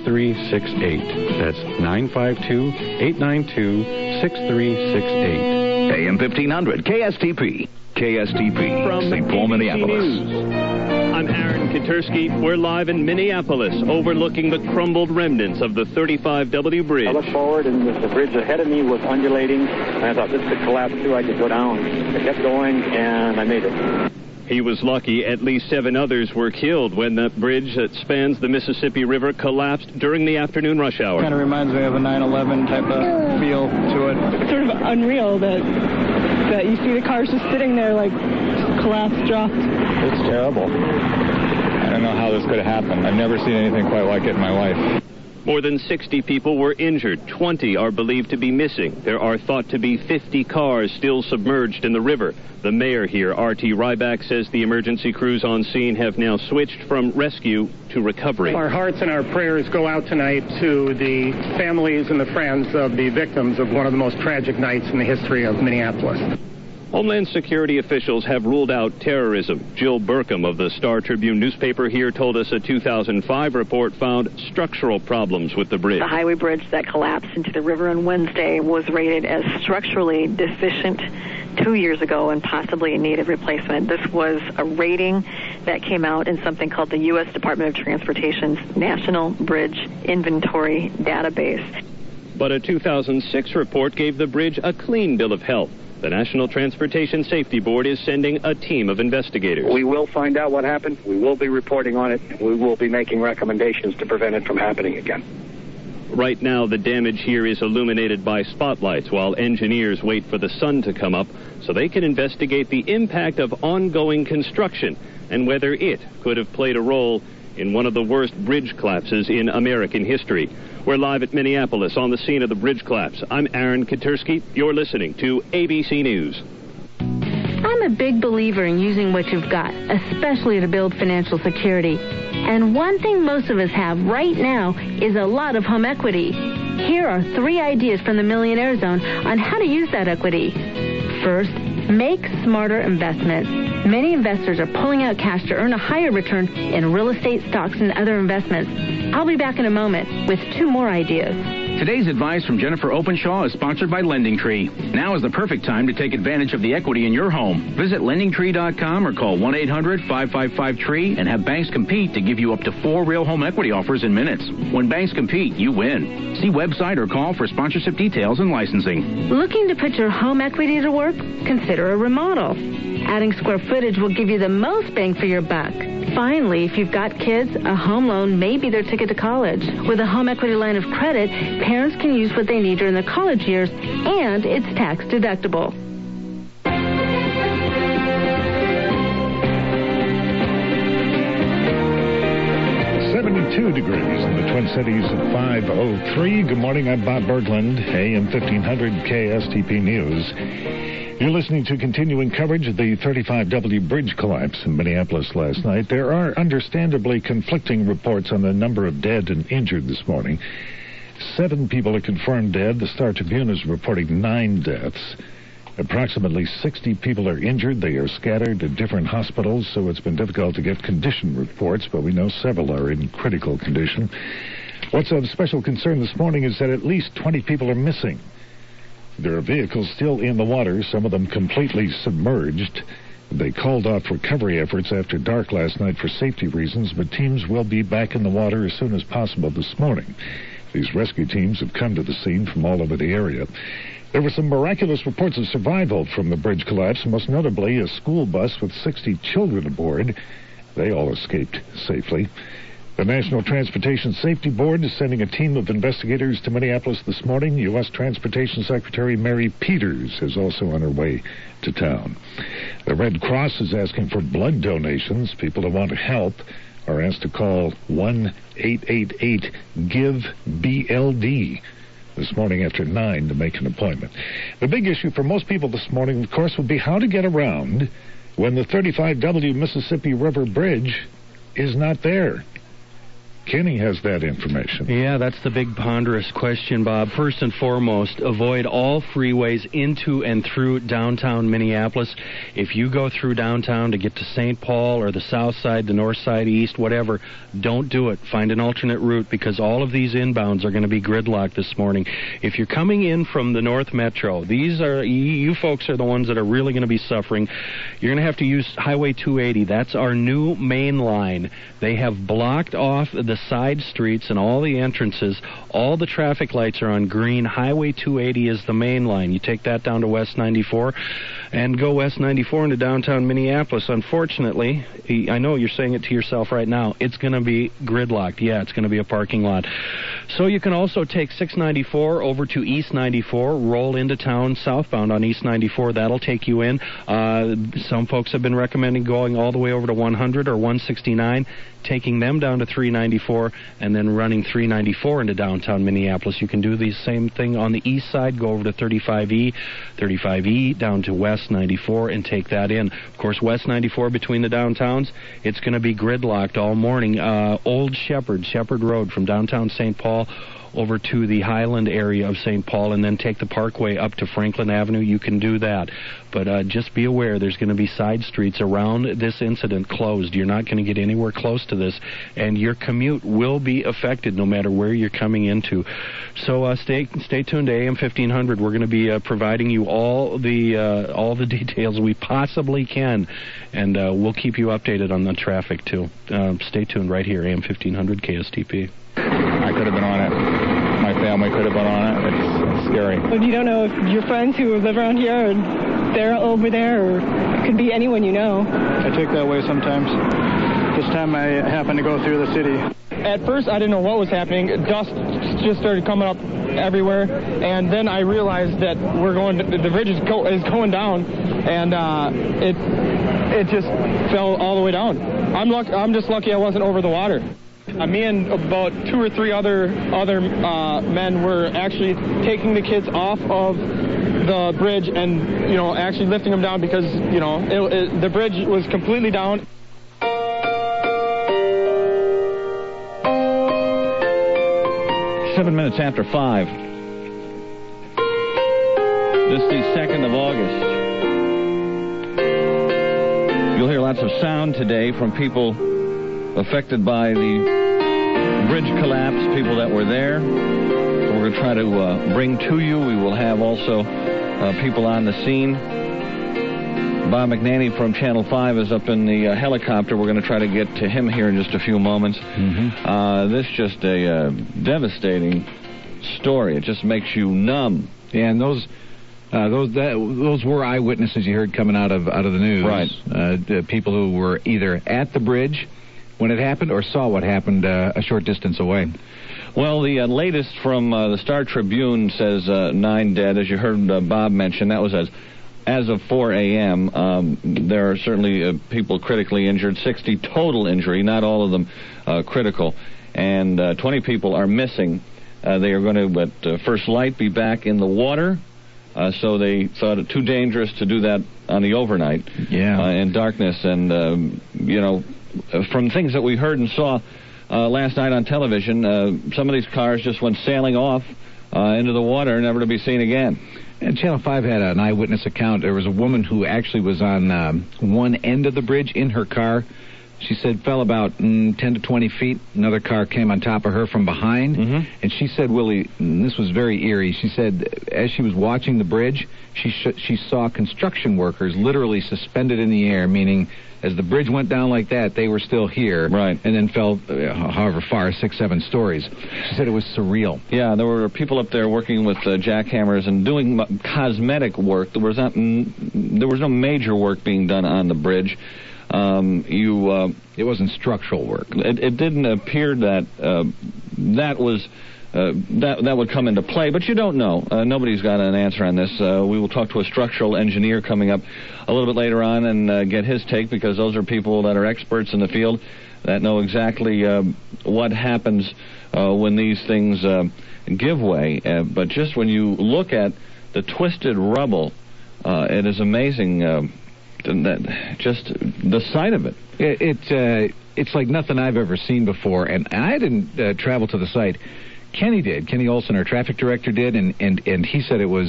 952-892-6368. That's 952-892-6368. AM 1500, KSTP. KSTP, From St. Paul, ABC Minneapolis. News. I'm Aaron Katursky. We're live in Minneapolis, overlooking the crumbled remnants of the 35W bridge. I looked forward, and the bridge ahead of me was undulating, and I thought this could collapse too. I could go down. I kept going, and I made it. He was lucky. At least 7 others were killed when the bridge that spans the Mississippi River collapsed during the afternoon rush hour. Kind of reminds me of a 9/11 type of feel to it. It's sort of unreal that you see the cars just sitting there like collapsed, dropped. It's terrible. I don't know how this could have happened. I've never seen anything quite like it in my life. More than 60 people were injured. 20 are believed to be missing. There are thought to be 50 cars still submerged in the river. The mayor here, R.T. Ryback, says the emergency crews on scene have now switched from rescue to recovery. Our hearts and our prayers go out tonight to the families and the friends of the victims of one of the most tragic nights in the history of Minneapolis. Homeland Security officials have ruled out terrorism. Jill Burkham of the Star Tribune newspaper here told us a 2005 report found structural problems with the bridge. The highway bridge that collapsed into the river on Wednesday was rated as structurally deficient 2 years ago and possibly in need of replacement. This was a rating that came out in something called the U.S. Department of Transportation's National Bridge Inventory Database. But a 2006 report gave the bridge a clean bill of health. The National Transportation Safety Board is sending a team of investigators. We will find out what happened. We will be reporting on it. We will be making recommendations to prevent it from happening again. Right now, the damage here is illuminated by spotlights while engineers wait for the sun to come up so they can investigate the impact of ongoing construction and whether it could have played a role in one of the worst bridge collapses in American history. We're live at Minneapolis on the scene of the bridge collapse. I'm Aaron Katursky. You're listening to ABC News. I'm a big believer in using what you've got, especially to build financial security. And one thing most of us have right now is a lot of home equity. Here are 3 ideas from the Millionaire Zone on how to use that equity. First, make smarter investments. Many investors are pulling out cash to earn a higher return in real estate, stocks, and other investments. I'll be back in a moment with 2 more ideas. Today's advice from Jennifer Openshaw is sponsored by LendingTree. Now is the perfect time to take advantage of the equity in your home. Visit LendingTree.com or call 1-800-555-TREE and have banks compete to give you up to 4 real home equity offers in minutes. When banks compete, you win. See website or call for sponsorship details and licensing. Looking to put your home equity to work? Consider a remodel. Adding square footage will give you the most bang for your buck. Finally, if you've got kids, a home loan may be their ticket to college. With a home equity line of credit, parents can use what they need during their college years, and it's tax deductible. 72 degrees in the Twin Cities at 5:03. Good morning, I'm Bob Berglund, AM 1500 KSTP News. You're listening to continuing coverage of the 35W bridge collapse in Minneapolis last night. There are understandably conflicting reports on the number of dead and injured this morning. 7 people are confirmed dead. The Star Tribune is reporting 9 deaths. Approximately 60 people are injured. They are scattered at different hospitals, so it's been difficult to get condition reports, but we know several are in critical condition. What's of special concern this morning is that at least 20 people are missing. There are vehicles still in the water, some of them completely submerged. They called off recovery efforts after dark last night for safety reasons, but teams will be back in the water as soon as possible this morning. These rescue teams have come to the scene from all over the area. There were some miraculous reports of survival from the bridge collapse, most notably a school bus with 60 children aboard. They all escaped safely. The National Transportation Safety Board is sending a team of investigators to Minneapolis this morning. U.S. Transportation Secretary Mary Peters is also on her way to town. The Red Cross is asking for blood donations. People who want to help are asked to call 1-888-GIVE-BLD this morning after 9 to make an appointment. The big issue for most people this morning, of course, would be how to get around when the 35W Mississippi River Bridge is not there. Kenny has that information. Yeah, that's the big ponderous question, Bob. First and foremost, avoid all freeways into and through downtown Minneapolis. If you go through downtown to get to St. Paul or the south side, the north side, east, whatever, don't do it. Find an alternate route, because all of these inbounds are going to be gridlocked this morning. If you're coming in from the North Metro, these are, you folks are the ones that are really going to be suffering. You're going to have to use Highway 280. That's our new main line. They have blocked off the side streets and all the entrances. All the traffic lights are on green. Highway 280 is the main line. You take that down to West 94 and go West 94 into downtown Minneapolis. Unfortunately, I know you're saying it to yourself right now, it's going to be gridlocked. Yeah, it's going to be a parking lot. So you can also take 694 over to East 94, roll into town southbound on East 94. That'll take you in. Some folks have been recommending going all the way over to 100 or 169, taking them down to 394, and then running 394 into downtown Minneapolis. You can do the same thing on the east side, go over to 35E down to West 94 and take that in. Of course, West 94 between the downtowns, it's going to be gridlocked all morning. Old Shepherd Road from downtown St. Paul over to the Highland area of St. Paul, and then take the Parkway up to Franklin Avenue. You can do that. But just be aware, there's going to be side streets around this incident closed. You're not going to get anywhere close to this, and your commute will be affected no matter where you're coming into. So stay tuned to AM 1500. We're going to be providing you all the details we possibly can, and we'll keep you updated on the traffic, too. Stay tuned right here, AM 1500 KSTP. I could have been on it. My family could have been on it. It's scary. But you don't know if your friends who live around here are they're over there, or it could be anyone you know. I take that way sometimes. This time I happened to go through the city. At first, I didn't know what was happening. Dust just started coming up everywhere, and then I realized that the bridge is going down, and it just fell all the way down. I'm just lucky I wasn't over the water. Me and about 2 or 3 other men were actually taking the kids off of the bridge and, actually lifting them down because, the bridge was completely down. Seven minutes after 5. This is the 2nd of August. You'll hear lots of sound today from people affected by the bridge collapse, people that were there. So we're going to try to bring to you. We will have also people on the scene. Bob McNaney from Channel 5 is up in the helicopter. We're going to try to get to him here in just a few moments. This is just a devastating story. It just makes you numb. Yeah, and those were eyewitnesses you heard coming out of the news. Right. People who were either at the bridge when it happened or saw what happened a short distance away. Well, the latest from the Star Tribune says 9 dead. As you heard Bob mention, that was as of 4 a.m. There are certainly people critically injured, 60 total injury, not all of them critical, and 20 people are missing. They are going to, at first light, be back in the water. So they thought it too dangerous to do that on the overnight in darkness. And, from things that we heard and saw last night on television, some of these cars just went sailing off into the water, never to be seen again. And Channel 5 had an eyewitness account. There was a woman who actually was on one end of the bridge in her car. She said fell about 10 to 20 feet. Another car came on top of her from behind. And she said, Willie, and this was very eerie, she said as she was watching the bridge, she saw construction workers literally suspended in the air, meaning as the bridge went down like that, they were still here. Right. And then fell, however far, 6-7 stories. She said it was surreal. Yeah, there were people up there working with jackhammers and doing cosmetic work. There was no major work being done on the bridge. It wasn't structural work. It didn't appear that that would come into play, but you don't know. Nobody's got an answer on this. We will talk to a structural engineer coming up a little bit later on and get his take, because those are people that are experts in the field that know exactly what happens when these things give way. But just when you look at the twisted rubble, it is amazing just the sight of it. It's like nothing I've ever seen before, and I didn't travel to the site. Kenny did. Kenny Olson, our traffic director, did, and he said it was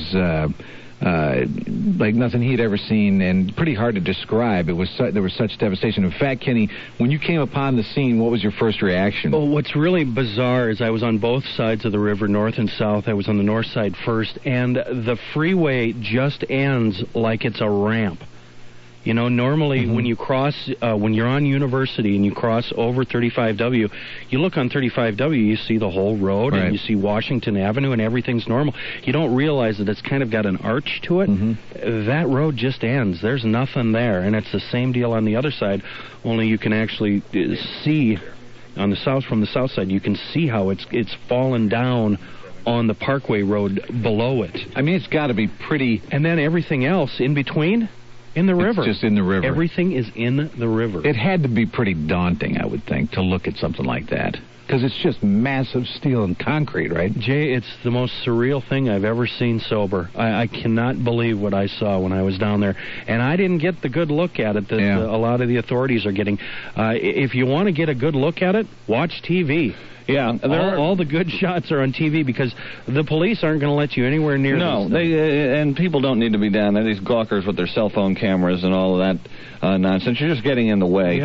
like nothing he'd ever seen, and pretty hard to describe. There was such devastation. In fact, Kenny, when you came upon the scene, what was your first reaction? Well, what's really bizarre is I was on both sides of the river, north and south. I was on the north side first, and the freeway just ends like it's a ramp. You know, normally when you cross, when you're on University and you cross over 35W, you look on 35W, you see the whole road, and you see Washington Avenue, and everything's normal. You don't realize that it's kind of got an arch to it. That road just ends. There's nothing there, and it's the same deal on the other side, only you can actually see on the south, from the south side, you can see how it's fallen down on the Parkway Road below it. I mean, it's got to be pretty... And then everything else in between... In the river. It's just in the river. Everything is in the river. It had to be pretty daunting, I would think, to look at something like that. Because it's just massive steel and concrete, right? Jay, it's the most surreal thing I've ever seen sober. I cannot believe what I saw when I was down there. And I didn't get the good look at it that a lot of the authorities are getting. If you want to get a good look at it, watch TV. Yeah, all the good shots are on TV because the police aren't going to let you anywhere near. No, and people don't need to be down there. These gawkers with their cell phone cameras and all of that nonsense. You're just getting in the way.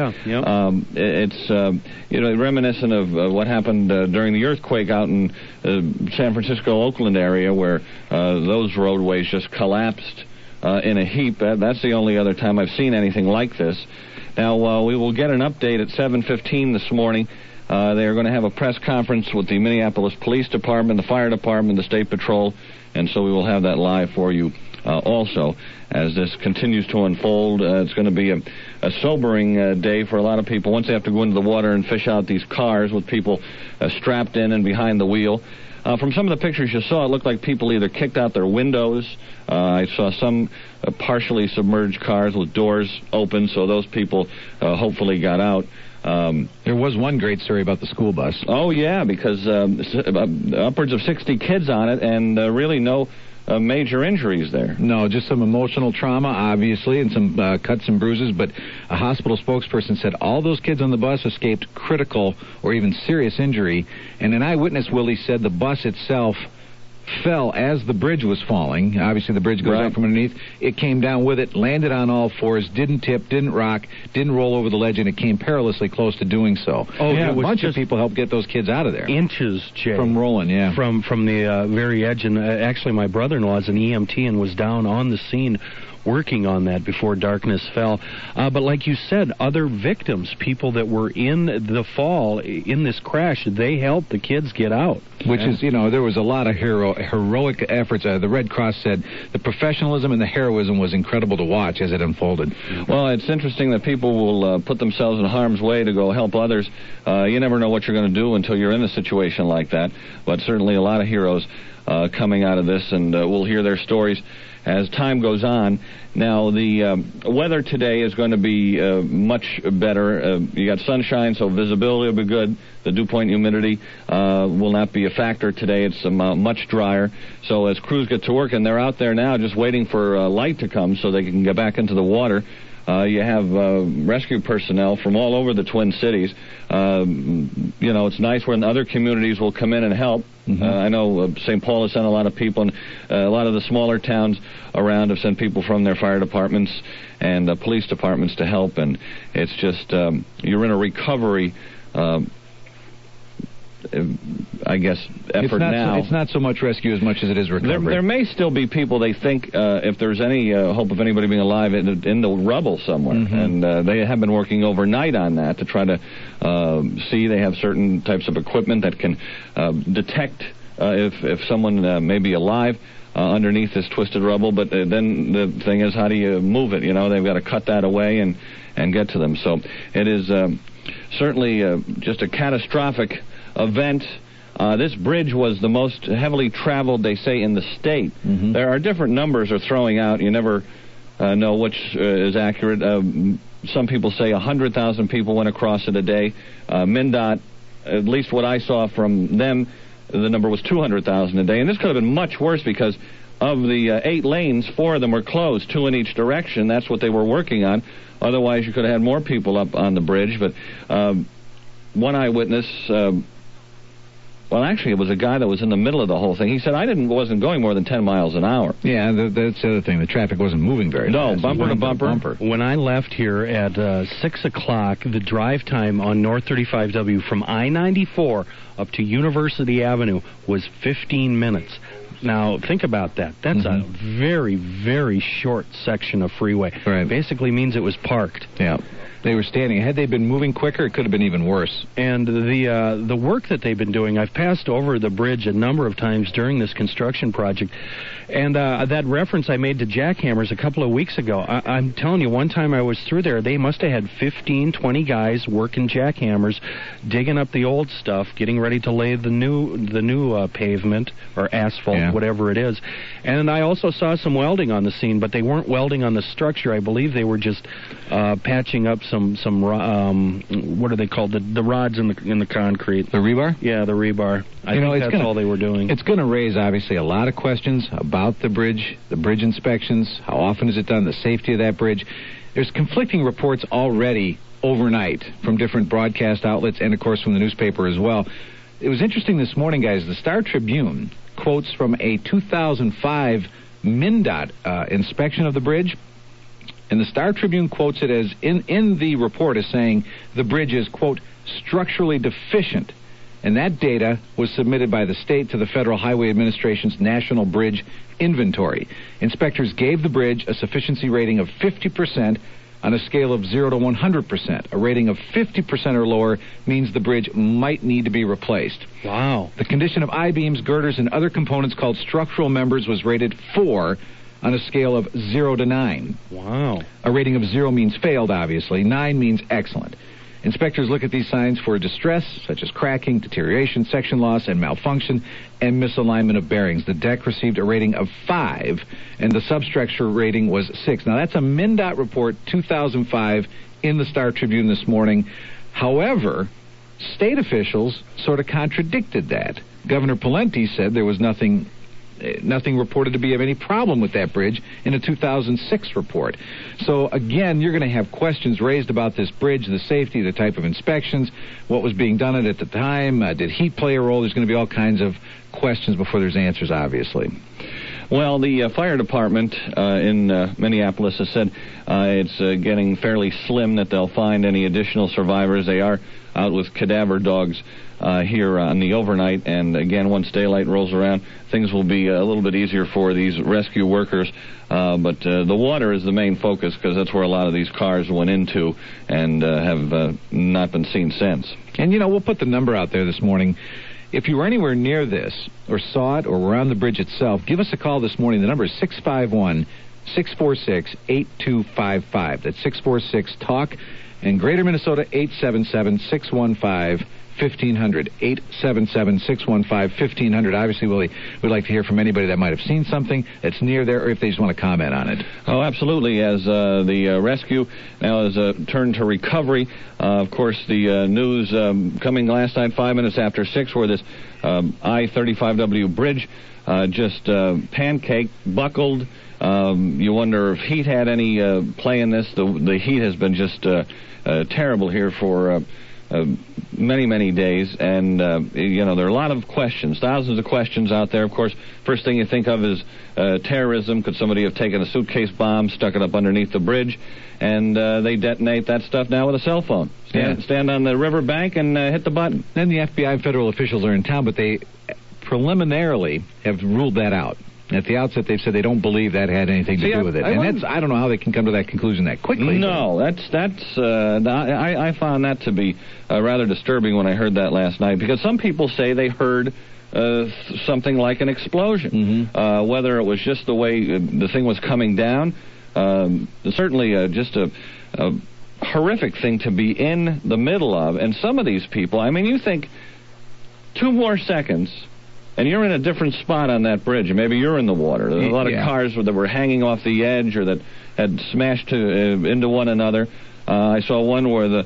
It's reminiscent of what happened during the earthquake out in San Francisco, Oakland area, where those roadways just collapsed in a heap. That's the only other time I've seen anything like this. Now we will get an update at 7:15 this morning. They're going to have a press conference with the Minneapolis Police Department, the Fire Department, the State Patrol, and so we will have that live for you also as this continues to unfold. It's going to be a sobering day for a lot of people once they have to go into the water and fish out these cars with people strapped in and behind the wheel. From some of the pictures you saw, it looked like people either kicked out their windows. I saw some partially submerged cars with doors open, so those people hopefully got out. There was one great story about the school bus. Oh, yeah, because upwards of 60 kids on it and really no major injuries there. No, just some emotional trauma, obviously, and some cuts and bruises, but a hospital spokesperson said all those kids on the bus escaped critical or even serious injury, and an eyewitness, Willie, said the bus itself fell as the bridge was falling. Obviously, the bridge goes out from underneath. It came down with it, landed on all fours, didn't tip, didn't rock, didn't roll over the ledge, and it came perilously close to doing so. Oh, yeah, a bunch of people helped get those kids out of there. Inches, Jay. From rolling, yeah. From the very edge. And actually, my brother-in-law is an EMT and was down on the scene working on that before darkness fell. But like you said, other victims, people that were in the fall, in this crash, they helped the kids get out. Which is, there was a lot of heroic efforts. The Red Cross said the professionalism and the heroism was incredible to watch as it unfolded. Well, it's interesting that people will put themselves in harm's way to go help others. You never know what you're going to do until you're in a situation like that. But certainly a lot of heroes coming out of this, and we'll hear their stories as time goes on. Now, the weather today is going to be much better. You got sunshine, so visibility will be good. The dew point humidity will not be a factor today. It's much drier. So as crews get to work, and they're out there now just waiting for light to come so they can get back into the water, you have rescue personnel from all over the Twin Cities. It's nice when other communities will come in and help. I know St. Paul has sent a lot of people, and a lot of the smaller towns around have sent people from their fire departments and police departments to help. And it's just, you're in a recovery I guess, effort now. It's not so much rescue as much as it is recovery. There may still be people, they think, if there's any hope of anybody being alive in the rubble somewhere. And they have been working overnight on that to try to see. They have certain types of equipment that can detect if someone may be alive underneath this twisted rubble. But then the thing is, how do you move it? They've got to cut that away and get to them. So it is certainly just a catastrophic event. This bridge was the most heavily traveled, they say, in the state. There are different numbers they're throwing out. You never know which is accurate. Some people say 100,000 people went across it a day. MnDOT, at least what I saw from them, the number was 200,000 a day. And this could have been much worse because of the 8 lanes, 4 of them were closed, 2 in each direction. That's what they were working on. Otherwise, you could have had more people up on the bridge. But one eyewitness, well, actually, it was a guy that was in the middle of the whole thing. He said, I wasn't going more than 10 miles an hour. Yeah, that's the other thing. The traffic wasn't moving very fast. No, bumper to bumper. When I left here at 6 o'clock, the drive time on North 35W from I-94 up to University Avenue was 15 minutes. Now, think about that. That's a very, very short section of freeway. Right. Basically means it was parked. Yeah. They were standing. Had they been moving quicker, it could have been even worse. And the work that they've been doing, I've passed over the bridge a number of times during this construction project. And that reference I made to jackhammers a couple of weeks ago, I'm telling you, one time I was through there, they must have had 15, 20 guys working jackhammers, digging up the old stuff, getting ready to lay the new pavement or asphalt, whatever it is. And I also saw some welding on the scene, but they weren't welding on the structure. I believe they were just patching up some what are they called? The rods in the concrete. The rebar? Yeah, the rebar. I think that's all they were doing. It's going to raise, obviously, a lot of questions about the bridge inspections. How often is it done? The safety of that bridge. There's conflicting reports already overnight from different broadcast outlets and, of course, from the newspaper as well. It was interesting this morning, guys. The Star Tribune quotes from a 2005 MnDOT inspection of the bridge. And the Star Tribune quotes it as, in the report, as saying the bridge is, quote, structurally deficient. And that data was submitted by the state to the Federal Highway Administration's National Bridge Inventory. Inspectors gave the bridge a sufficiency rating of 50% on a scale of 0 to 100%. A rating of 50% or lower means the bridge might need to be replaced. Wow. The condition of I-beams, girders, and other components called structural members was rated 4 on a scale of 0 to 9. Wow. A rating of 0 means failed, obviously. 9 means excellent. Inspectors look at these signs for distress, such as cracking, deterioration, section loss, and malfunction, and misalignment of bearings. The deck received a rating of 5, and the substructure rating was 6. Now, that's a MnDOT report, 2005, in the Star Tribune this morning. However, state officials sort of contradicted that. Governor Pawlenty said there was nothing reported to be of any problem with that bridge in a 2006 report. So, again, you're going to have questions raised about this bridge, the safety, the type of inspections, what was being done at the time, did heat play a role? There's going to be all kinds of questions before there's answers, obviously. Well, the fire department in Minneapolis has said it's getting fairly slim that they'll find any additional survivors. They are out with cadaver dogs here on the overnight, and again, once daylight rolls around, things will be a little bit easier for these rescue workers. But the water is the main focus, because that's where a lot of these cars went into and have not been seen since. And, we'll put the number out there this morning. If you were anywhere near this, or saw it, or were on the bridge itself, give us a call this morning. The number is 651-646-8255. That's 646-TALK. And Greater Minnesota, 877-615-1500. 877-615-1500. Obviously, we'd like to hear from anybody that might have seen something that's near there, or if they just want to comment on it. Oh, absolutely. As the rescue now is turned to recovery. Of course, the news coming last night, 5 minutes after 6, where this I-35W bridge just pancaked, buckled. You wonder if heat had any play in this. The heat has been just terrible here for many, many days, and there are a lot of questions, thousands of questions out there. Of course, first thing you think of is terrorism. Could somebody have taken a suitcase bomb, stuck it up underneath the bridge, and they detonate that stuff now with a cell phone? Stand on the riverbank and hit the button. Then the FBI and federal officials are in town, but they preliminarily have ruled that out. At the outset, they've said they don't believe that had anything to do with it. I don't know how they can come to that conclusion that quickly. No, I found that to be rather disturbing when I heard that last night, because some people say they heard something like an explosion. Whether it was just the way the thing was coming down, certainly just a horrific thing to be in the middle of. And some of these people, you think 2 more seconds, and you're in a different spot on that bridge, and maybe you're in the water. There's a lot of cars that were hanging off the edge or that had smashed into one another. I saw one where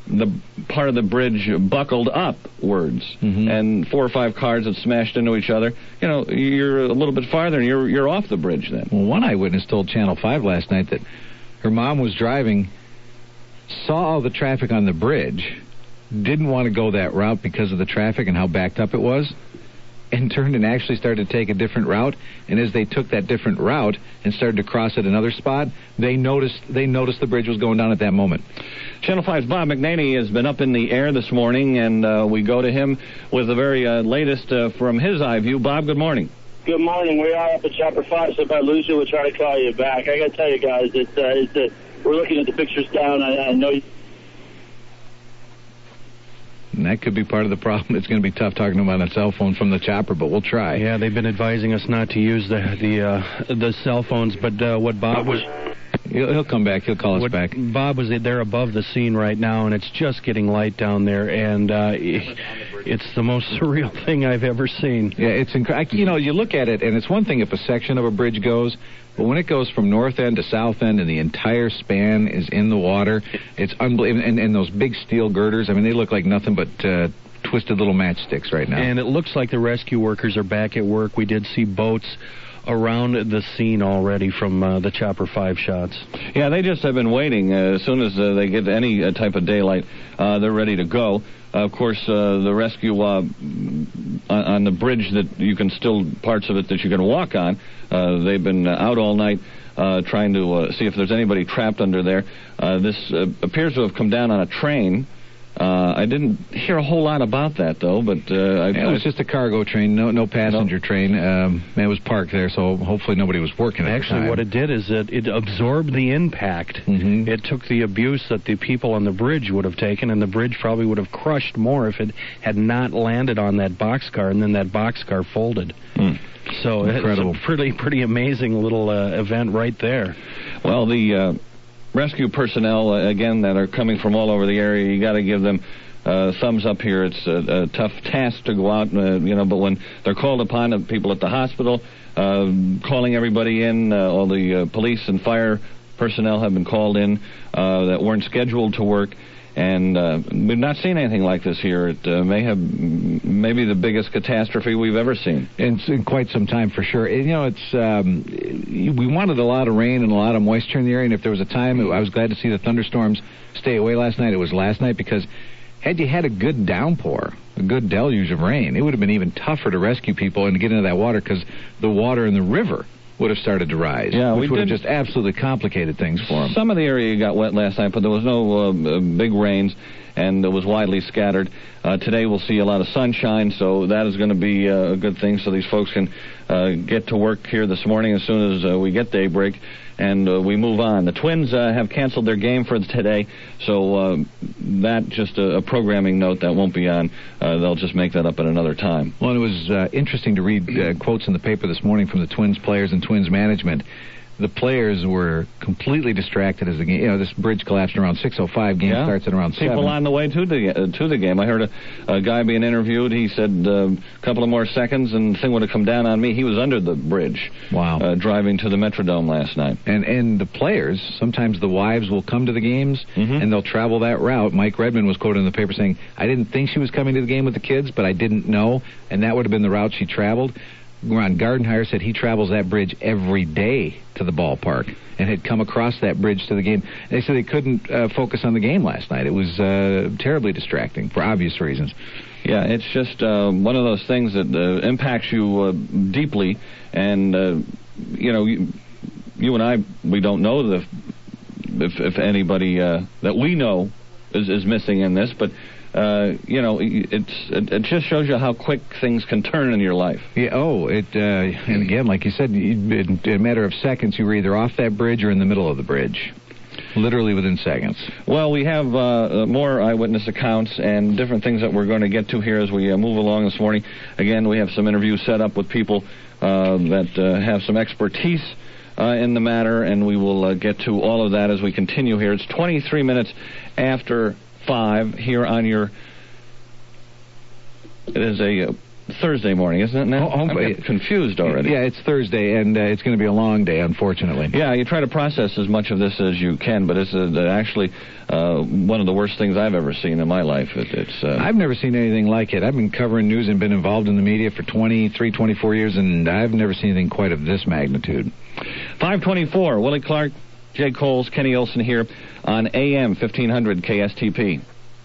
the part of the bridge buckled upwards, and 4 or 5 cars had smashed into each other. You know, you're a little bit farther, and you're off the bridge then. Well, one eyewitness told Channel 5 last night that her mom was driving, saw all the traffic on the bridge, didn't want to go that route because of the traffic and how backed up it was, and turned and actually started to take a different route. And as they took that different route and started to cross at another spot, they noticed the bridge was going down at that moment. Channel 5's Bob McNaney has been up in the air this morning, and we go to him with the very latest from his eye view. Bob, good morning. Good morning. We are up at Chapter 5, so if I lose you, we'll try to call you back. I got to tell you guys, we're looking at the pictures down. I know you... And that could be part of the problem. It's going to be tough talking to him on a cell phone from the chopper, but we'll try. Yeah, they've been advising us not to use the cell phones, but what Bob was... He'll come back. He'll call us back. Bob was there above the scene right now, and it's just getting light down there, and it's the most surreal thing I've ever seen. Yeah, it's incredible. You know, you look at it, and it's one thing if a section of a bridge goes, but when it goes from north end to south end and the entire span is in the water, it's unbelievable. And those big steel girders, I mean, they look like nothing but twisted little matchsticks right now. And it looks like the rescue workers are back at work. We did see boats around the scene already from the Chopper 5 shots. Yeah, they just have been waiting. As soon as they get any type of daylight, they're ready to go. Of course, the rescue on the bridge that you can still, parts of it that you can walk on, they've been out all night trying to see if there's anybody trapped under there. This appears to have come down on a train. I didn't hear a whole lot about that, though, but... it was just a cargo train, no passenger train. It was parked there, so hopefully nobody was working at the time. Actually, what it did is it absorbed the impact. It took the abuse that the people on the bridge would have taken, and the bridge probably would have crushed more if it had not landed on that boxcar, and then that boxcar folded. So incredible. It's a pretty amazing little event right there. Well, the... rescue personnel, again, that are coming from all over the area, you got to give them thumbs up here. It's a tough task to go out, but when they're called upon, the people at the hospital, calling everybody in, all the police and fire personnel have been called in that weren't scheduled to work. And we've not seen anything like this here. It maybe the biggest catastrophe we've ever seen. It's in quite some time for sure. We wanted a lot of rain and a lot of moisture in the area, and if there was a time, I was glad to see the thunderstorms stay away last night. It was last night because had you had a good downpour, a good deluge of rain, it would have been even tougher to rescue people and to get into that water because the water in the river would have started to rise, which would have just absolutely complicated things for them. Some of the area got wet last night, but there was no big rains, and it was widely scattered. Today we'll see a lot of sunshine, so that is going to be a good thing, so these folks can get to work here this morning as soon as we get daybreak, and we move on. The Twins have canceled their game for today, so that just a programming note that won't be on. They'll just make that up at another time. Well, it was interesting to read quotes in the paper this morning from the Twins players and Twins management. The players were completely distracted as the game. This bridge collapsed around 6:05. Game starts at around 7. People on the way to the game. I heard a guy being interviewed. He said a couple of more seconds and the thing would have come down on me. He was under the bridge. Wow. Driving to the Metrodome last night. And the players, sometimes the wives will come to the games and they'll travel that route. Mike Redmond was quoted in the paper saying, "I didn't think she was coming to the game with the kids, but I didn't know," and that would have been the route she traveled. Ron Gardenhire said he travels that bridge every day to the ballpark and had come across that bridge to the game. They said they couldn't focus on the game last night. It was terribly distracting for obvious reasons. Yeah, it's just one of those things that impacts you deeply. And, you and I, we don't know if anybody that we know is missing in this, but... it just shows you how quick things can turn in your life. Yeah. And again, like you said, in a matter of seconds, you were either off that bridge or in the middle of the bridge. Literally within seconds. Well, we have more eyewitness accounts and different things that we're going to get to here as we move along this morning. Again, we have some interviews set up with people that have some expertise in the matter, and we will get to all of that as we continue here. It's 23 minutes after 5 here on your... It is a Thursday morning, isn't it now? I'm confused already. Yeah, it's Thursday, and it's going to be a long day, unfortunately. Yeah, you try to process as much of this as you can, but it's actually one of the worst things I've ever seen in my life. I've never seen anything like it. I've been covering news and been involved in the media for 24 years, and I've never seen anything quite of this magnitude. 524, Willie Clark, Jay Coles, Kenny Olson here on AM 1500 KSTP.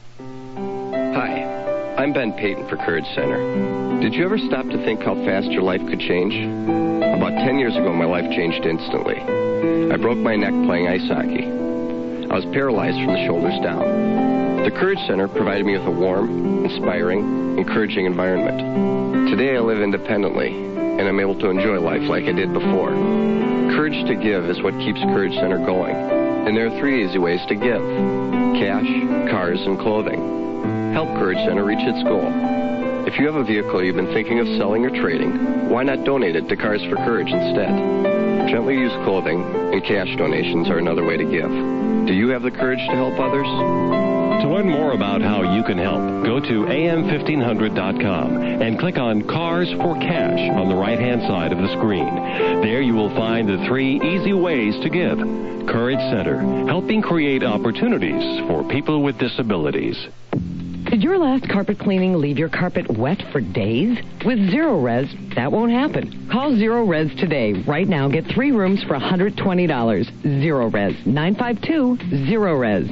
Hi, I'm Ben Payton for Courage Center. Did you ever stop to think how fast your life could change? About 10 years ago, my life changed instantly. I broke my neck playing ice hockey. I was paralyzed from the shoulders down. The Courage Center provided me with a warm, inspiring, encouraging environment. Today I live independently, and I'm able to enjoy life like I did before. Courage to give is what keeps Courage Center going. And there are 3 easy ways to give: cash, cars, and clothing. Help Courage Center reach its goal. If you have a vehicle you've been thinking of selling or trading, why not donate it to Cars for Courage instead? Gently used clothing and cash donations are another way to give. Do you have the courage to help others? To learn more about how you can help, go to am1500.com and click on Cars for Cash on the right-hand side of the screen. There you will find the 3 easy ways to give. Courage Center, helping create opportunities for people with disabilities. Did your last carpet cleaning leave your carpet wet for days? With Zero Res, that won't happen. Call Zero Res today. Right now, get 3 rooms for $120. Zero Res, 952-ZERO-RES.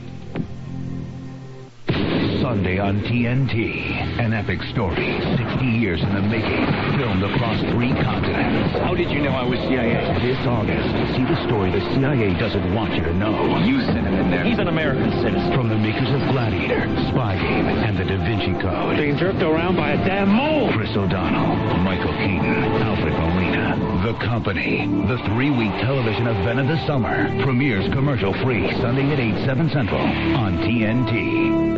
Sunday on TNT, an epic story, 60 years in the making, filmed across 3 continents. How did you know I was CIA? This August, see the story the CIA doesn't want you to know. You sent him in there. He's an American citizen. From the makers of Gladiator, Spy Game, and The Da Vinci Code. Being jerked around by a damn mole. Chris O'Donnell, Michael Keaton, Alfred Molina. The Company, the 3-week television event of the summer, premieres commercial-free Sunday at 8, 7 Central on TNT.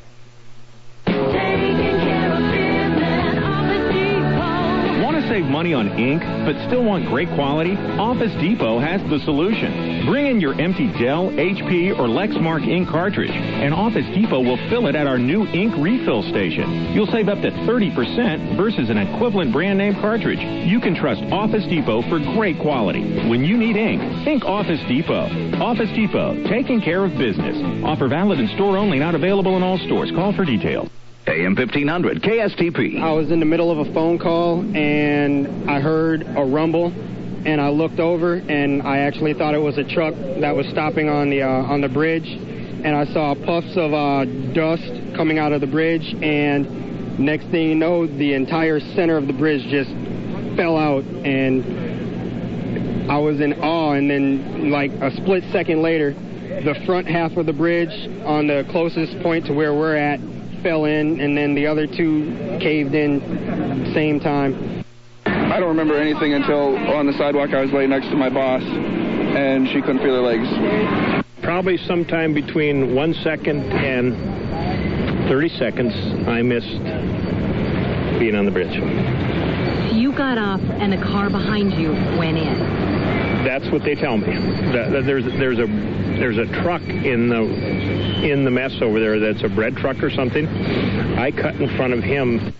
Save money on ink, but still want great quality? Office Depot has the solution. Bring in your empty Dell, HP, or Lexmark ink cartridge, and Office Depot will fill it at our new ink refill station. You'll save up to 30% versus an equivalent brand name cartridge. You can trust Office Depot for great quality. When you need ink, think Office Depot. Office Depot, taking care of business. Offer valid in store only, not available in all stores. Call for details. AM 1500, KSTP. I was in the middle of a phone call, and I heard a rumble, and I looked over, and I actually thought it was a truck that was stopping on the bridge, and I saw puffs of dust coming out of the bridge, and next thing you know, the entire center of the bridge just fell out, and I was in awe, and then, like a split second later, the front half of the bridge on the closest point to where we're at fell in, and then the other 2 caved in same time. I don't remember anything until on the sidewalk I was laying next to my boss, and she couldn't feel her legs. Probably sometime between 1 second and 30 seconds, I missed being on the bridge. You got off, and a car behind you went in. That's what they tell me. There's a truck in the mess over there that's a bread truck or something. I cut in front of him.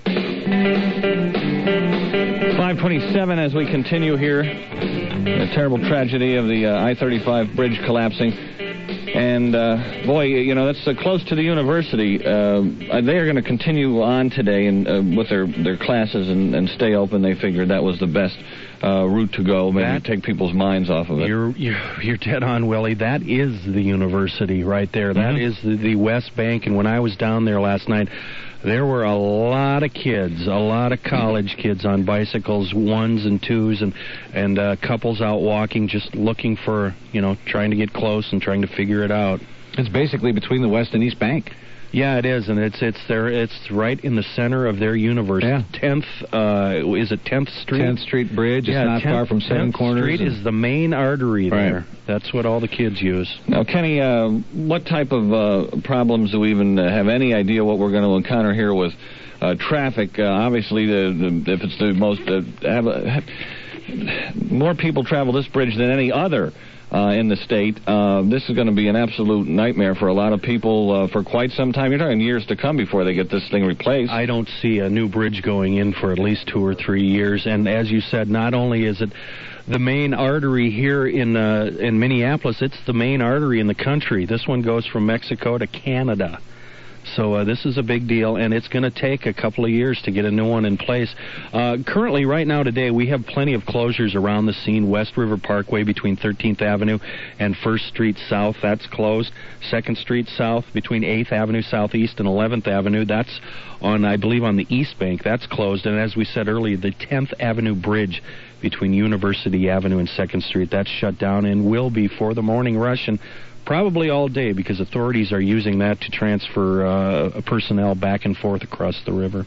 527 as we continue here. The terrible tragedy of the I-35 bridge collapsing. And, boy, you know, that's close to the university. They are going to continue on today and with their classes and stay open. They figured that was the best route to go, maybe take people's minds off of it. You're dead on, Willie. That is the university right there. That is the West Bank. And when I was down there last night, there were a lot of kids, a lot of college kids on bicycles, 1s and 2s, and couples out walking, just looking for, trying to get close and trying to figure it out. It's basically between the West and East Bank. Yeah, it is, and it's right in the center of their universe. Yeah. 10th, is it 10th Street? 10th Street Bridge. It's not far from Seven Corners. 10th Street is the main artery there. Right. That's what all the kids use. Now, Kenny, what type of problems do we even have any idea what we're going to encounter here with traffic? Obviously, if it's the most... more people travel this bridge than any other in the state. This is going to be an absolute nightmare for a lot of people for quite some time. You're talking years to come before they get this thing replaced. I don't see a new bridge going in for at least 2 or 3 years. And as you said, not only is it the main artery here in Minneapolis, it's the main artery in the country. This one goes from Mexico to Canada. So this is a big deal, and it's going to take a couple of years to get a new one in place. Currently, right now, today, we have plenty of closures around the scene. West River Parkway between 13th Avenue and 1st Street South, that's closed. 2nd Street South between 8th Avenue Southeast and 11th Avenue, that's on, I believe, on the East Bank. That's closed. And as we said earlier, the 10th Avenue Bridge between University Avenue and 2nd Street, that's shut down and will be for the morning rush and probably all day, because authorities are using that to transfer personnel back and forth across the river.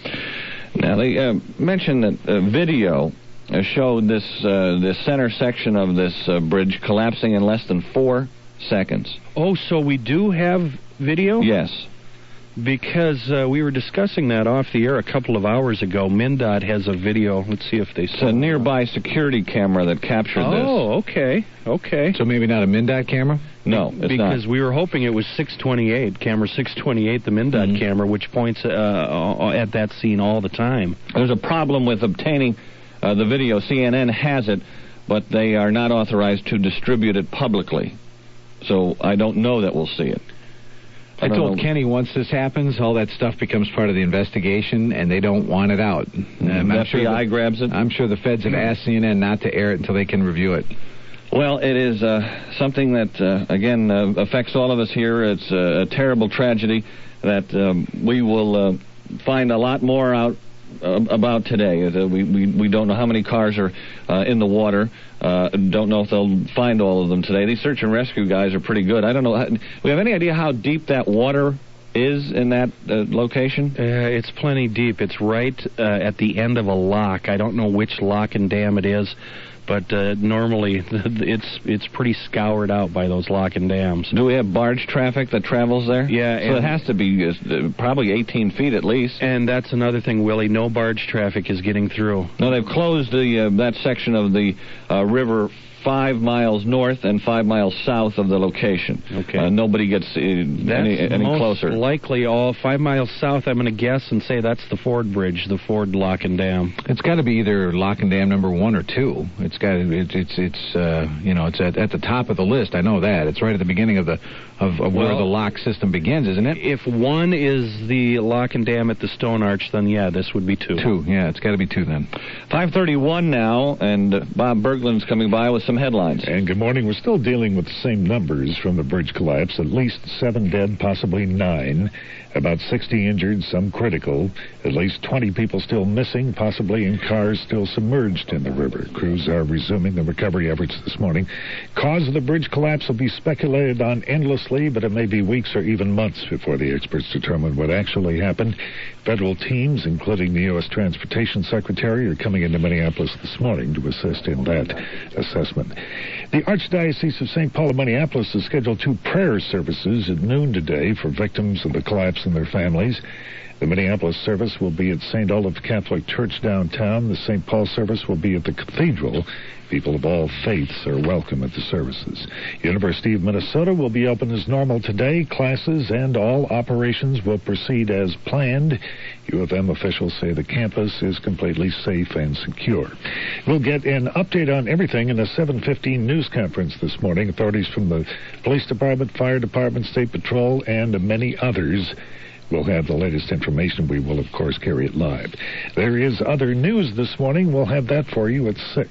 Now, they mentioned that video showed this the center section of this bridge collapsing in less than 4 seconds. Oh, so we do have video? Yes. Because we were discussing that off the air a couple of hours ago. MnDOT has a video. Let's see if they saw. It's a nearby security camera that captured this. Oh, okay. So maybe not a MnDOT camera? No, it's because not. We were hoping it was 628, camera 628, the MnDOT camera, which points at that scene all the time. There's a problem with obtaining the video. CNN has it, but they are not authorized to distribute it publicly. So I don't know that we'll see it. I told Kenny once this happens, all that stuff becomes part of the investigation, and they don't want it out. The FBI grabs it? I'm sure the feds have asked CNN not to air it until they can review it. Well, it is something that, again, affects all of us here. It's a terrible tragedy that we will find a lot more out about today. We don't know how many cars are in the water. Don't know if they'll find all of them today. These search and rescue guys are pretty good. I don't know. We have any idea how deep that water is in that location? It's plenty deep. It's right at the end of a lock. I don't know which lock and dam it is, but normally it's pretty scoured out by those lock and dams. Do we have barge traffic that travels there? Yeah. So it has to be probably 18 feet at least. And that's another thing, Willie. No barge traffic is getting through. No, they've closed that section of the river 5 miles north and 5 miles south of the location. Okay. Nobody gets any closer. Most likely all 5 miles south, I'm going to guess and say that's the Ford Bridge, the Ford Lock and Dam. It's got to be either Lock and Dam number 1 or 2. It's got it's at the top of the list. I know that. It's right at the beginning of where the lock system begins, isn't it? If 1 is the Lock and Dam at the Stone Arch, then yeah, this would be 2. 2, yeah, it's got to be 2 then. 5:31 now, and Bob Berglund's coming by with some headlines. And good morning. We're still dealing with the same numbers from the bridge collapse. At least 7 dead, possibly 9. About 60 injured, some critical. At least 20 people still missing, possibly in cars still submerged in the river. Crews are resuming the recovery efforts this morning. Cause of the bridge collapse will be speculated on endlessly, but it may be weeks or even months before the experts determine what actually happened. Federal teams, including the U.S. Transportation Secretary, are coming into Minneapolis this morning to assist in that assessment. The Archdiocese of St. Paul of Minneapolis has scheduled 2 prayer services at noon today for victims of the collapse and their families. The Minneapolis service will be at St. Olaf Catholic Church downtown. The St. Paul service will be at the Cathedral. People of all faiths are welcome at the services. University of Minnesota will be open as normal today. Classes and all operations will proceed as planned. U of M officials say the campus is completely safe and secure. We'll get an update on everything in a 7:15 news conference this morning. Authorities from the Police Department, Fire Department, State Patrol, and many others will have the latest information. We will, of course, carry it live. There is other news this morning. We'll have that for you at 6.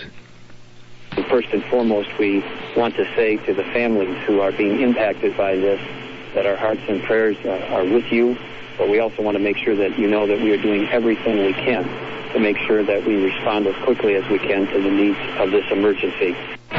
First and foremost, we want to say to the families who are being impacted by this that our hearts and prayers are with you, but we also want to make sure that you know that we are doing everything we can to make sure that we respond as quickly as we can to the needs of this emergency.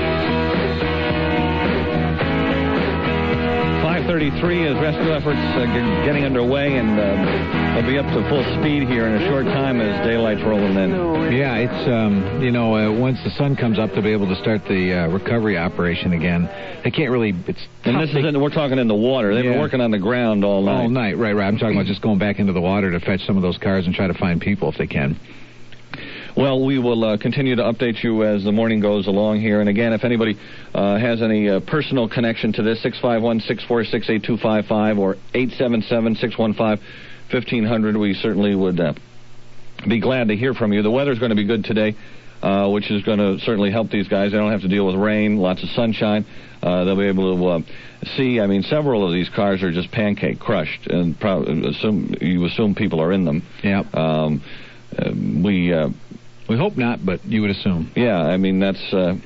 5:33 as rescue efforts getting underway, and they'll be up to full speed here in a short time as daylight's rolling in. Yeah, it's, once the sun comes up, to be able to start the recovery operation again. They can't really, and this is we're talking in the water. They've been working on the ground all night. All night, right. I'm talking about just going back into the water to fetch some of those cars and try to find people if they can. Well, Well, we will continue to update you as the morning goes along here. And again, if anybody has any personal connection to this, 651-646-8255 or 877-615-1500, we certainly would be glad to hear from you. The weather's going to be good today, which is going to certainly help these guys. They don't have to deal with rain, lots of sunshine. They'll be able to see. I mean, several of these cars are just pancake crushed, and you assume people are in them. Yeah. We hope not, but you would assume. Yeah, I mean, that's...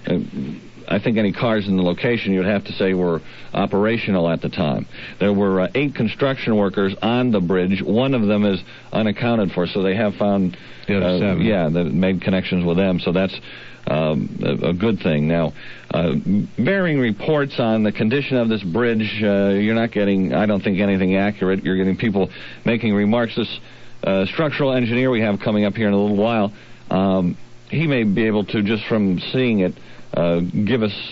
I think any cars in the location you'd have to say were operational at the time. There were 8 construction workers on the bridge. One of them is unaccounted for, so they have found... The other 7. Yeah, that made connections with them, so that's a good thing. Now, bearing reports on the condition of this bridge, you're not getting, I don't think, anything accurate. You're getting people making remarks. This structural engineer we have coming up here in a little while, he may be able to, just from seeing it, give us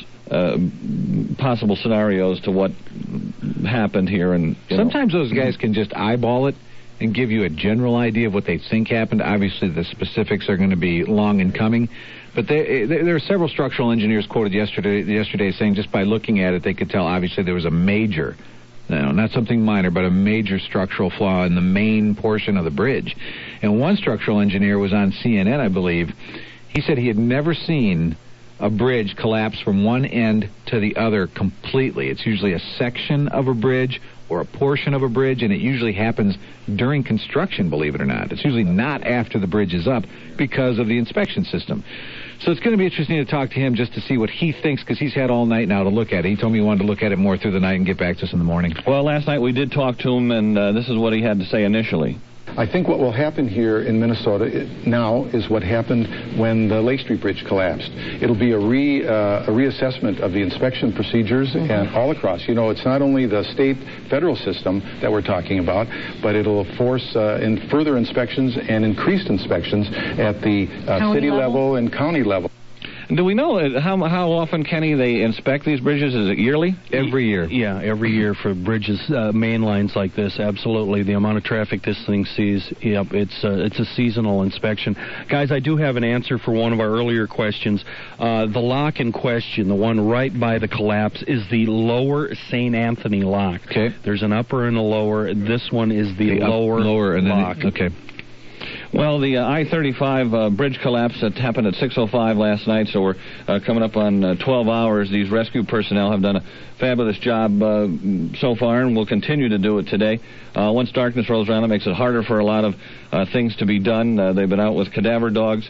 possible scenarios to what happened here. And sometimes those guys can just eyeball it and give you a general idea of what they think happened. Obviously, the specifics are going to be long in coming. But there are several structural engineers quoted yesterday saying just by looking at it, they could tell, obviously, there was a major, not something minor, but a major structural flaw in the main portion of the bridge. And one structural engineer was on CNN, I believe. He said he had never seen a bridge collapse from one end to the other completely. It's usually a section of a bridge or a portion of a bridge, and it usually happens during construction, believe it or not. It's usually not after the bridge is up because of the inspection system. So it's going to be interesting to talk to him just to see what he thinks, because he's had all night now to look at it. He told me he wanted to look at it more through the night and get back to us in the morning. Well, last night we did talk to him, and this is what he had to say initially. I think what will happen here in Minnesota now is what happened when the Lake Street Bridge collapsed. It'll be a reassessment of the inspection procedures and all across. You know, it's not only the federal system that we're talking about, but it'll force in further inspections and increased inspections at the city level and county level. Do we know how often, Kenny, they inspect these bridges? Is it yearly? Every year. Yeah, every year for bridges, main lines like this. Absolutely, the amount of traffic this thing sees. Yep, it's a seasonal inspection. Guys, I do have an answer for one of our earlier questions. The lock in question, the one right by the collapse, is the lower St. Anthony lock. Okay. There's an upper and a lower. This one is the lower and lock. Then okay. Well, the I-35 bridge collapse that happened at 6:05 last night, so we're coming up on 12 hours. These rescue personnel have done a fabulous job so far, and will continue to do it today. Once darkness rolls around, it makes it harder for a lot of things to be done. They've been out with cadaver dogs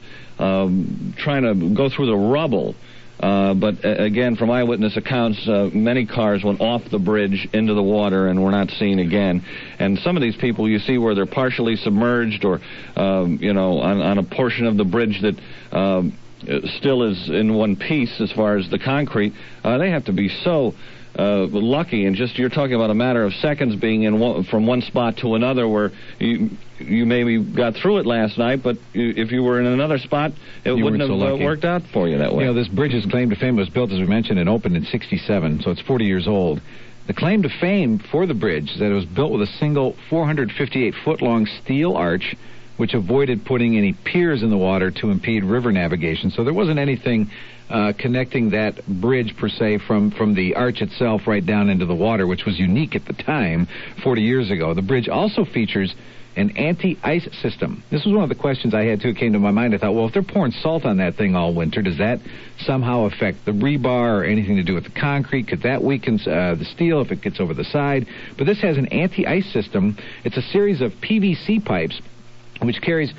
trying to go through the rubble. But again, from eyewitness accounts, many cars went off the bridge into the water and were not seen again. And some of these people you see where they're partially submerged or, on a portion of the bridge that still is in one piece as far as the concrete, they have to be so lucky, and just you're talking about a matter of seconds being from one spot to another where you maybe got through it last night, but if you were in another spot, it wouldn't have worked out for you that way. You know, this bridge's claim to fame was built, as we mentioned, and opened in '67, so it's 40 years old. The claim to fame for the bridge is that it was built with a single 458-foot-long steel arch, which avoided putting any piers in the water to impede river navigation. So there wasn't anything connecting that bridge, per se, from the arch itself right down into the water, which was unique at the time, 40 years ago. The bridge also features an anti-ice system. This was one of the questions I had, too. It came to my mind. I thought, well, if they're pouring salt on that thing all winter, does that somehow affect the rebar or anything to do with the concrete? Could that weaken the steel if it gets over the side? But this has an anti-ice system. It's a series of PVC pipes which carries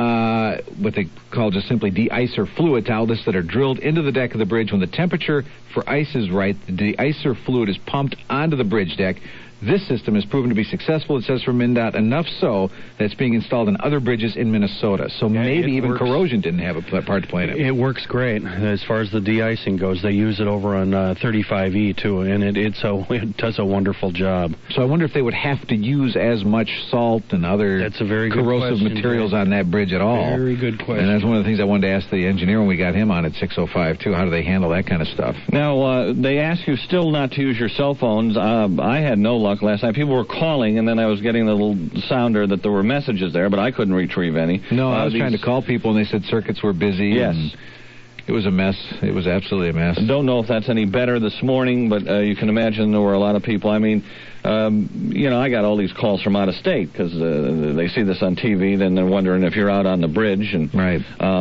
what they call just simply de-icer fluid towels that are drilled into the deck of the bridge. When the temperature for ice is right, the de-icer fluid is pumped onto the bridge deck. This system has proven to be successful, it says from MnDOT, enough so that it's being installed on other bridges in Minnesota. So maybe even corrosion didn't have a part to play in it. It works great. As far as the de-icing goes, they use it over on 35E, too, and it does a wonderful job. So I wonder if they would have to use as much salt and other corrosive materials on that bridge at all. Very good question. And that's one of the things I wanted to ask the engineer when we got him on at 6:05, too. How do they handle that kind of stuff? Now, they ask you still not to use your cell phones. I had no luck talk last night. People were calling, and then I was getting the little sounder that there were messages there, but I couldn't retrieve any. No, I was trying to call people, and they said circuits were busy. Yes. And it was a mess. It was absolutely a mess. I don't know if that's any better this morning, but you can imagine there were a lot of people. I mean, I got all these calls from out of state because they see this on TV, then they're wondering if you're out on the bridge. And right.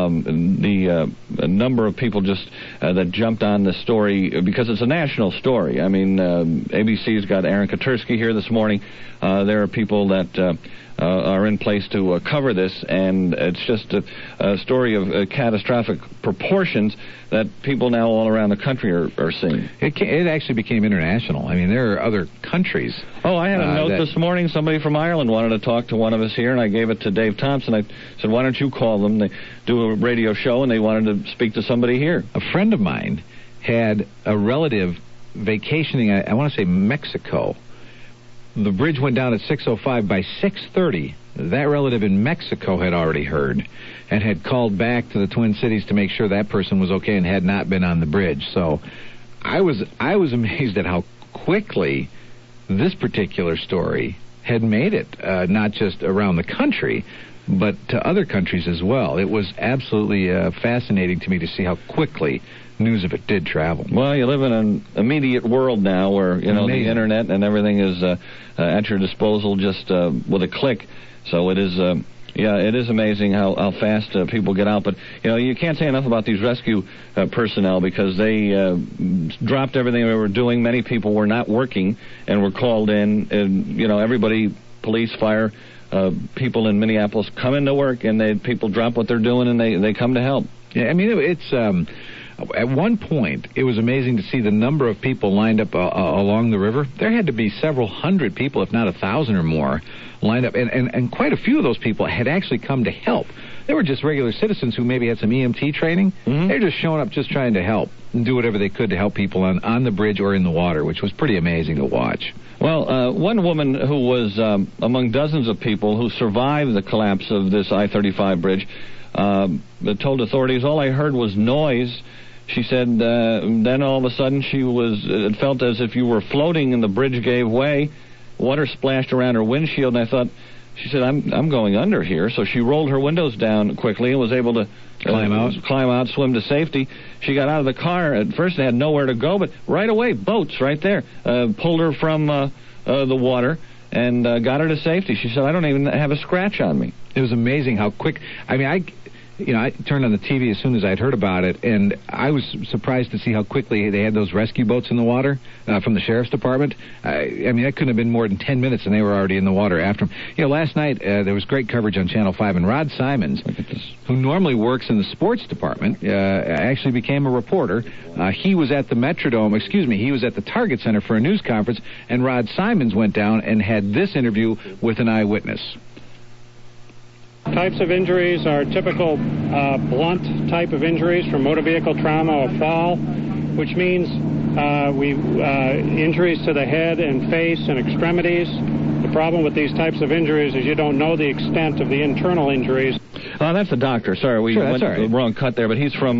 The number of people just that jumped on the story because it's a national story. I mean, ABC's got Aaron Katursky here this morning. There are people that are in place to cover this, and it's just a story of catastrophic proportions that people now all around the country are seeing. It actually became international. I mean, there are other countries. Oh, I had a note this morning. Somebody from Ireland wanted to talk to one of us here, and I gave it to Dave Thompson. I said, why don't you call them? They do a radio show, and they wanted to speak to somebody here. A friend of mine had a relative vacationing, I want to say Mexico. The bridge went down at 6:05. By 6:30, that relative in Mexico had already heard and had called back to the Twin Cities to make sure that person was okay and had not been on the bridge. So I was amazed at how quickly this particular story had made it, not just around the country, but to other countries as well. It was absolutely fascinating to me to see how quickly news of it did travel. Well, you live in an immediate world now where, the internet and everything is at your disposal just with a click. So it is, it is amazing how fast people get out. But, you can't say enough about these rescue personnel because they dropped everything they were doing. Many people were not working and were called in. And, everybody, police, fire, people in Minneapolis come into work, and people drop what they're doing, and they come to help. Yeah, I mean, it's... At one point, it was amazing to see the number of people lined up along the river. There had to be several hundred people, if not 1,000 or more, lined up. And quite a few of those people had actually come to help. They were just regular citizens who maybe had some EMT training. Mm-hmm. They're just showing up just trying to help and do whatever they could to help people on the bridge or in the water, which was pretty amazing to watch. Well, one woman who was among dozens of people who survived the collapse of this I-35 bridge told authorities, all I heard was noise. She said then all of a sudden it felt as if you were floating and the bridge gave way. Water splashed around her windshield, and she said, I'm going under here. So she rolled her windows down quickly and was able to climb out, swim to safety. She got out of the car. At first they had nowhere to go, but right away, boats right there pulled her from the water and got her to safety. She said, I don't even have a scratch on me. It was amazing how quick. I mean, I turned on the TV as soon as I'd heard about it, and I was surprised to see how quickly they had those rescue boats in the water from the sheriff's department. I mean, that couldn't have been more than 10 minutes, and they were already in the water after them. Last night there was great coverage on Channel 5, and Rod Simons, who normally works in the sports department, actually became a reporter. He was at the he was at the Target Center for a news conference, and Rod Simons went down and had this interview with an eyewitness. Types of injuries are typical blunt type of injuries from motor vehicle trauma or fall, which means injuries to the head and face and extremities. The problem with these types of injuries is you don't know the extent of the internal injuries. That's the doctor. Sorry, we went the wrong cut there, but he's from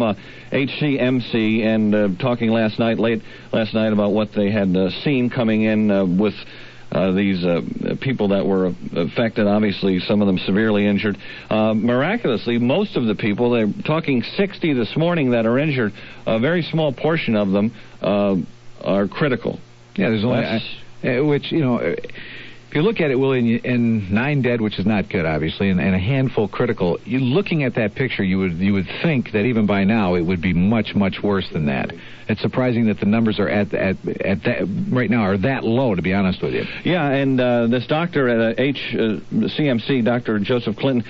HCMC and talking late last night about what they had seen coming in with these people that were affected, obviously some of them severely injured. Miraculously, most of the people, they're talking 60 this morning that are injured, a very small portion of them are critical. Yeah, there's only... if you look at it, Willie, and 9 dead, which is not good, obviously, and a handful critical, you looking at that picture, you would think that even by now it would be much, much worse than that. It's surprising that the numbers are at that right now are that low, to be honest with you. Yeah, and this doctor at HCMC, Dr. Joseph Clinton,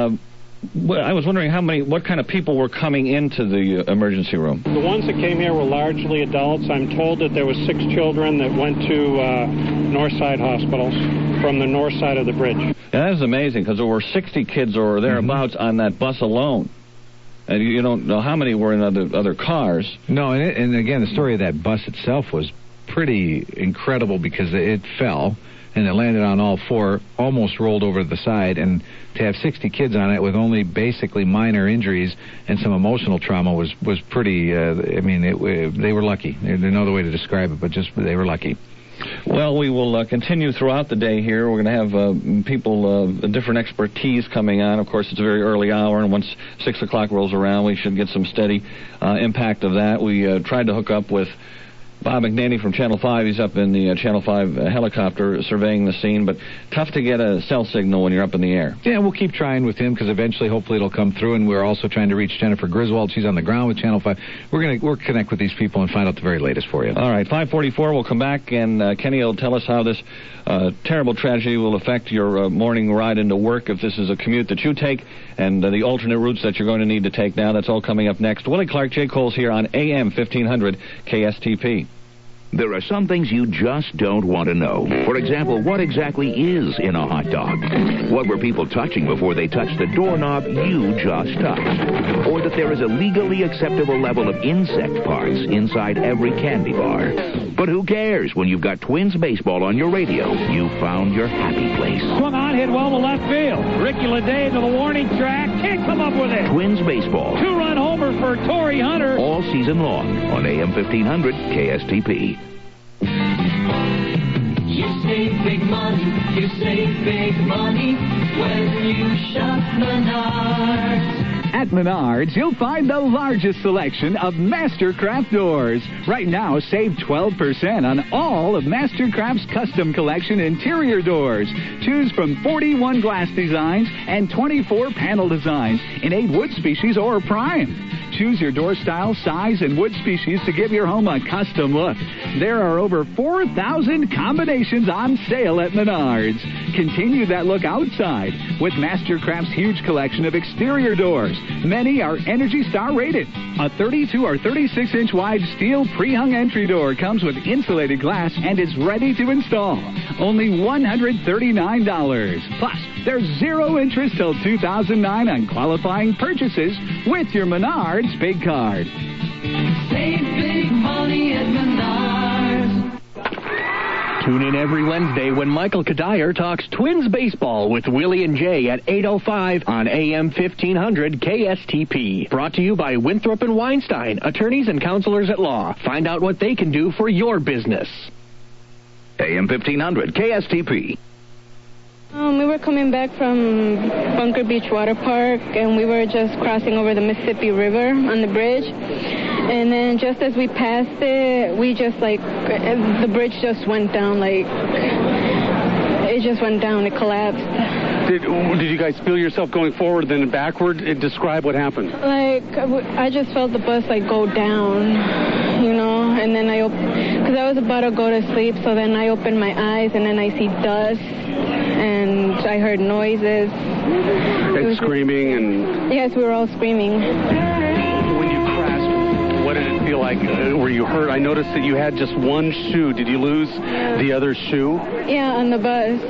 I was wondering what kind of people were coming into the emergency room. The ones that came here were largely adults. I'm told that there were 6 children that went to Northside hospitals from the north side of the bridge. Yeah, that is amazing because there were 60 kids or thereabouts on that bus alone. And you don't know how many were in other cars. No, and again, the story of that bus itself was pretty incredible because it fell and it landed on all 4, almost rolled over to the side, and to have 60 kids on it with only basically minor injuries and some emotional trauma was pretty, they were lucky. There's no other way to describe it, but just they were lucky. Well, we will continue throughout the day here. We're going to have people, different expertise coming on. Of course, it's a very early hour, and once 6 o'clock rolls around, we should get some steady impact of that. We tried to hook up with Bob McNaney from Channel 5. He's up in the Channel 5 helicopter surveying the scene, but tough to get a cell signal when you're up in the air. Yeah, we'll keep trying with him because eventually, hopefully, it'll come through. And we're also trying to reach Jennifer Griswold. She's on the ground with Channel 5. We'll connect with these people and find out the very latest for you. All right, 5:44. We'll come back, and Kenny will tell us how this terrible tragedy will affect your morning ride into work if this is a commute that you take, and the alternate routes that you're going to need to take now. That's all coming up next. Willie Clark, Jay Coles here on AM 1500 KSTP. There are some things you just don't want to know. For example, what exactly is in a hot dog? What were people touching before they touched the doorknob you just touched? Or that there is a legally acceptable level of insect parts inside every candy bar. But who cares when you've got Twins baseball on your radio? You found your happy place. Swung on, hit well to left field. Ricky Leday to the warning track. Can't come up with it. Twins baseball. 2-run homer for Torrey Hunter. All season long on AM 1500 KSTP. You save big money, you save big money when you shop Menards. At Menards, you'll find the largest selection of Mastercraft doors. Right now, save 12% on all of Mastercraft's custom collection interior doors. Choose from 41 glass designs and 24 panel designs in 8 wood species or prime. Choose your door style, size, and wood species to give your home a custom look. There are over 4,000 combinations on sale at Menards. Continue that look outside with Mastercraft's huge collection of exterior doors. Many are Energy Star rated. A 32 or 36-inch wide steel pre-hung entry door comes with insulated glass and is ready to install. Only $139. Plus, there's 0 interest till 2009 on qualifying purchases with your Menards Big Card. Save big money at Menards. Tune in every Wednesday when Michael Kadire talks Twins baseball with Willie and Jay at 8:05 on AM 1500 KSTP. Brought to you by Winthrop and Weinstein, attorneys and counselors at law. Find out what they can do for your business. AM 1500 KSTP. We were coming back from Bunker Beach Water Park, and we were just crossing over the Mississippi River on the bridge. And then just as we passed it, we just, the bridge just went down, it just went down, it collapsed. Did you guys feel yourself going forward, then backward? Describe what happened. I just felt the bus, go down, and then because I was about to go to sleep, so then I opened my eyes, and then I see dust, and I heard noises. Screaming and... Yes, we were all screaming. When you crashed, what did it feel like? Were you hurt? I noticed that you had just one shoe. Did you lose the other shoe? Yeah, on the bus.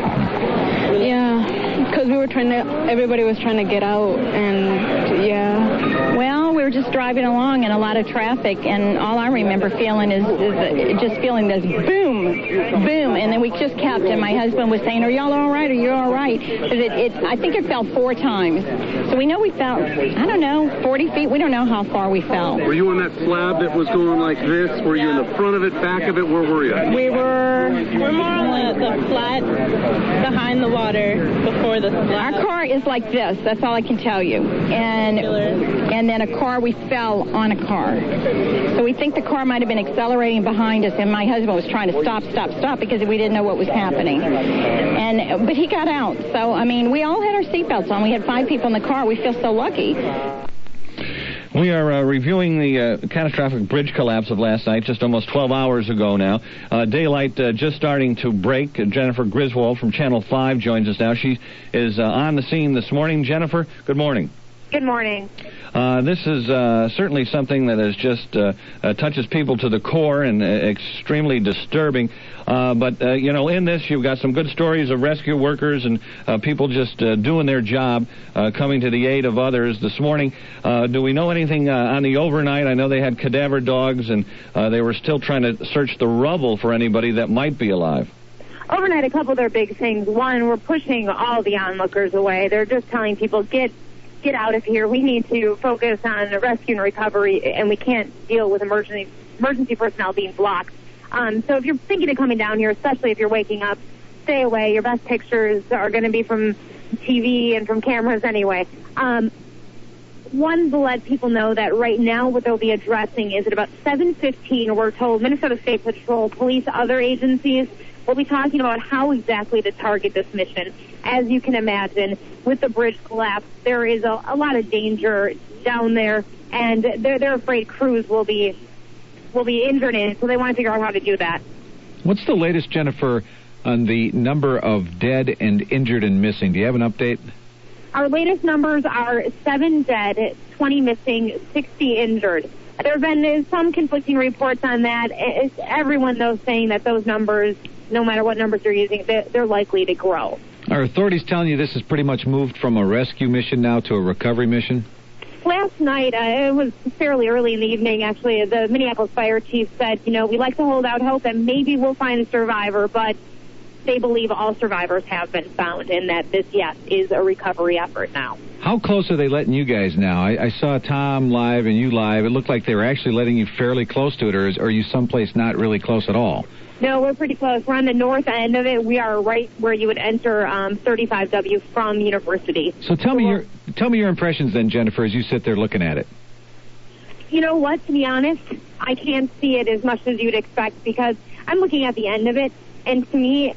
Yeah, because everybody was trying to get out, and yeah. Well, we were just driving along in a lot of traffic, and all I remember feeling is just feeling this boom, boom, and then we just kept, and my husband was saying, "Are y'all all right? Are you all right?" Because I think it fell 4 times. So we know we fell, 40 feet. We don't know how far we fell. Were you on that slab that was going like this? Were you in the front of it, back of it? Where were you? We're more on the flat behind the water before the slab. Our car is like this. That's all I can tell you. And then a car, we fell on a car. So we think the car might have been accelerating behind us, and my husband was trying to stop because we didn't know what was happening. But he got out. So, we all had our seatbelts on. We had 5 people in the car. We feel so lucky. We are reviewing the catastrophic bridge collapse of last night, just almost 12 hours ago now. Daylight just starting to break. Jennifer Griswold from Channel 5 joins us now. She is on the scene this morning. Jennifer, good morning. Good morning. This is certainly something that is just touches people to the core and extremely disturbing. But in this, you've got some good stories of rescue workers and people just doing their job, coming to the aid of others. This morning, do we know anything on the overnight? I know they had cadaver dogs, and they were still trying to search the rubble for anybody that might be alive. Overnight, a couple of their big things. One, we're pushing all the onlookers away. They're just telling people, get out of here. We need to focus on rescue and recovery, and we can't deal with emergency personnel being blocked. So if you're thinking of coming down here, especially if you're waking up, stay away. Your best pictures are going to be from TV and from cameras anyway. One, to let people know that right now what they'll be addressing is at about 7:15, we're told Minnesota State Patrol, police, other agencies will be talking about how exactly to target this mission. As you can imagine, with the bridge collapse, there is a lot of danger down there, and they're afraid crews will be injured in it, so they want to figure out how to do that. What's the latest, Jennifer, on the number of dead and injured and missing? Do you have an update? Our latest numbers are 7 dead, 20 missing, 60 injured. There have been some conflicting reports on that. It's everyone, though, saying that those numbers, no matter what numbers they're using, they're likely to grow. Are authorities telling you this has pretty much moved from a rescue mission now to a recovery mission? Last night, it was fairly early in the evening, actually, the Minneapolis fire chief said, we like to hold out hope that maybe we'll find a survivor, but they believe all survivors have been found and that this, yes, is a recovery effort now. How close are they letting you guys now? I saw Tom live and you live. It looked like they were actually letting you fairly close to it, or are you someplace not really close at all? No, we're pretty close. We're on the north end of it. We are right where you would enter 35W from University. So tell me your impressions then, Jennifer, as you sit there looking at it. You know what? To be honest, I can't see it as much as you'd expect because I'm looking at the end of it, and to me,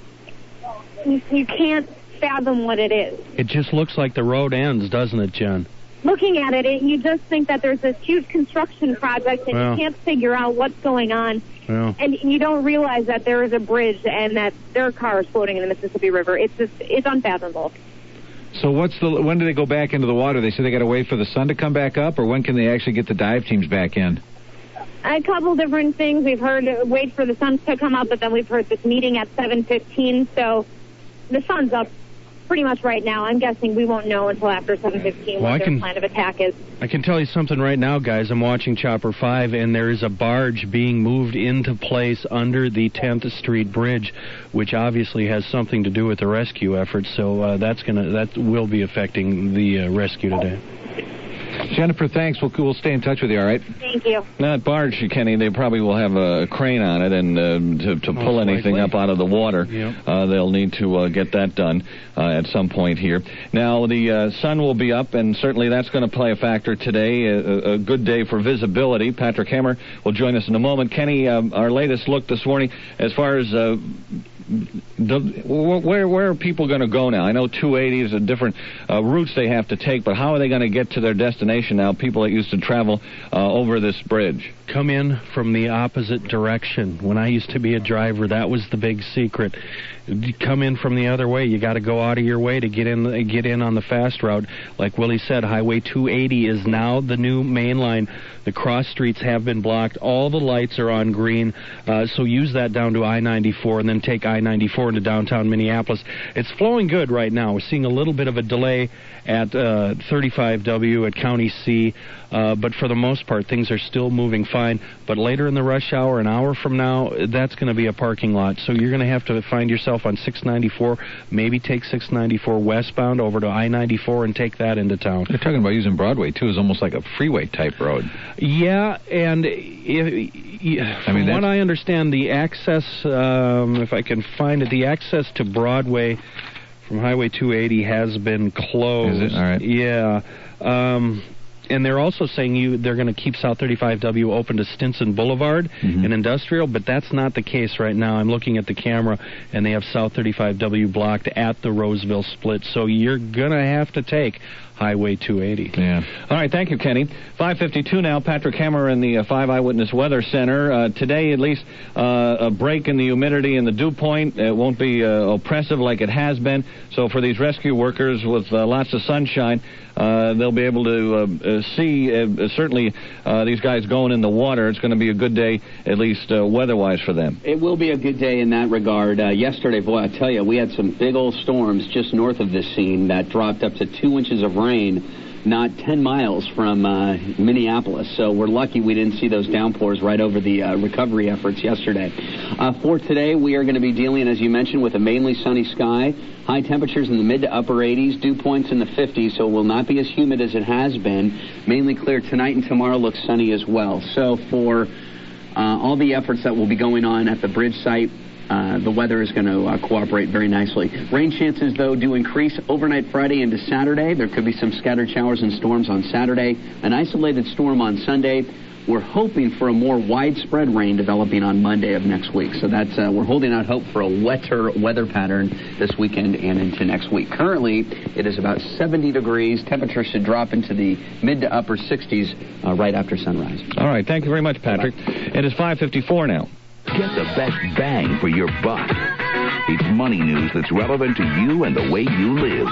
you can't fathom what it is. It just looks like the road ends, doesn't it, Jen? Looking at it, you just think that there's this huge construction project and you can't figure out what's going on. Yeah. And you don't realize that there is a bridge and that there are cars floating in the Mississippi River. It's unfathomable. So when do they go back into the water? They say they got to wait for the sun to come back up, or when can they actually get the dive teams back in? A couple different things. We've heard wait for the sun to come up, but then we've heard this meeting at 7:15. So the sun's up pretty much right now. I'm guessing we won't know until after 7:15 what their plan of attack is. I can tell you something right now, guys. I'm watching Chopper 5, and there is a barge being moved into place under the 10th Street Bridge, which obviously has something to do with the rescue effort. So that will be affecting the rescue today. Jennifer, thanks. We'll stay in touch with you, all right? Thank you. That barge, Kenny, they probably will have a crane on it, and to pull anything up out of the water, they'll need to get that done at some point here. Now, the sun will be up, and certainly that's going to play a factor today. A good day for visibility. Patrick Hammer will join us in a moment. Kenny, our latest look this morning as far as where are people going to go now? I know 280 is a different routes they have to take, but how are they going to get to their destination now, people that used to travel over this bridge? Come in from the opposite direction. When I used to be a driver, that was the big secret. Come in from the other way. You got to go out of your way to get in on the fast route. Like Willie said, Highway 280 is now the new main line. The cross streets have been blocked. All the lights are on green, so use that down to I-94 and then take I-94 into downtown Minneapolis. It's flowing good right now. We're seeing a little bit of a delay at 35W at County C, but for the most part, things are still moving fine. But later in the rush hour, an hour from now, that's going to be a parking lot. So you're going to have to find yourself on 694, maybe take 694 westbound over to I-94 and take that into town. They're talking about using Broadway, too, as almost like a freeway-type road. Yeah, and from what I understand, the access, if I can find it, the access to Broadway from Highway 280 has been closed. Is it? All right. Yeah. And they're also saying they're going to keep South 35W open to Stinson Boulevard and Industrial, but that's not the case right now. I'm looking at the camera, and they have South 35W blocked at the Roseville split, so you're going to have to take Highway 280. Yeah. All right, thank you, Kenny. 5:52 now. Patrick Hammer in the 5 Eyewitness Weather Center. Today, at least, a break in the humidity and the dew point. It won't be oppressive like it has been. So for these rescue workers with lots of sunshine, they'll be able to see, certainly, these guys going in the water. It's going to be a good day, at least weather-wise for them. It will be a good day in that regard. Yesterday, boy, I tell you, we had some big old storms just north of this scene that dropped up to 2 inches of rain not 10 miles from Minneapolis. So we're lucky we didn't see those downpours right over the recovery efforts yesterday. For today, we are going to be dealing, as you mentioned, with a mainly sunny sky. High temperatures in the mid to upper 80s, dew points in the 50s, so it will not be as humid as it has been. Mainly clear tonight, and tomorrow looks sunny as well. So for all the efforts that will be going on at the bridge site, the weather is going to cooperate very nicely. Rain chances, though, do increase overnight Friday into Saturday. There could be some scattered showers and storms on Saturday, an isolated storm on Sunday. We're hoping for a more widespread rain developing on Monday of next week. So that's we're holding out hope for a wetter weather pattern this weekend and into next week. Currently, it is about 70 degrees. Temperature should drop into the mid to upper 60s right after sunrise. All right. Thank you very much, Patrick. It is 5:54 now. Get the best bang for your buck. It's money news that's relevant to you and the way you live.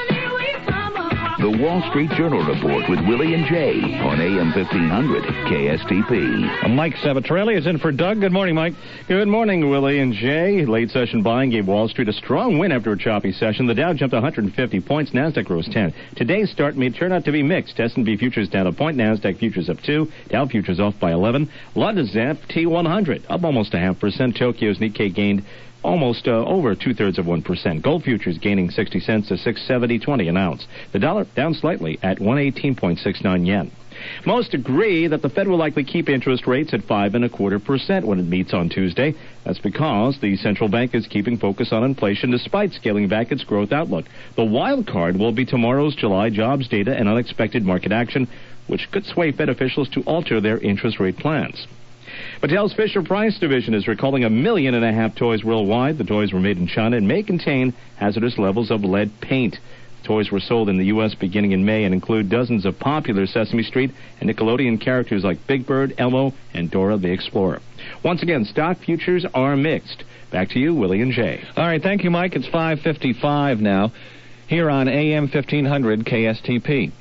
The Wall Street Journal Report with Willie and Jay on AM 1500 KSTP. Mike Sabatorelli is in for Doug. Good morning, Mike. Good morning, Willie and Jay. Late session buying gave Wall Street a strong win after a choppy session. The Dow jumped 150 points. NASDAQ rose 10. Today's start may turn out to be mixed. S&P futures down a point. NASDAQ futures up 2. Dow futures off by 11. London's FT100 up almost 0.5%. Tokyo's Nikkei gained almost over 2/3%. Gold futures gaining 60 cents to $670.20 an ounce. The dollar down slightly at 118.69 yen. Most agree that the Fed will likely keep interest rates at 5.25% when it meets on Tuesday. That's because the central bank is keeping focus on inflation despite scaling back its growth outlook. The wild card will be tomorrow's July jobs data and unexpected market action, which could sway Fed officials to alter their interest rate plans. Mattel's Fisher-Price division is recalling 1.5 million toys worldwide. The toys were made in China and may contain hazardous levels of lead paint. Toys were sold in the U.S. beginning in May and include dozens of popular Sesame Street and Nickelodeon characters like Big Bird, Elmo, and Dora the Explorer. Once again, stock futures are mixed. Back to you, Willie and Jay. All right, thank you, Mike. It's 5:55 now here on AM 1500 KSTP.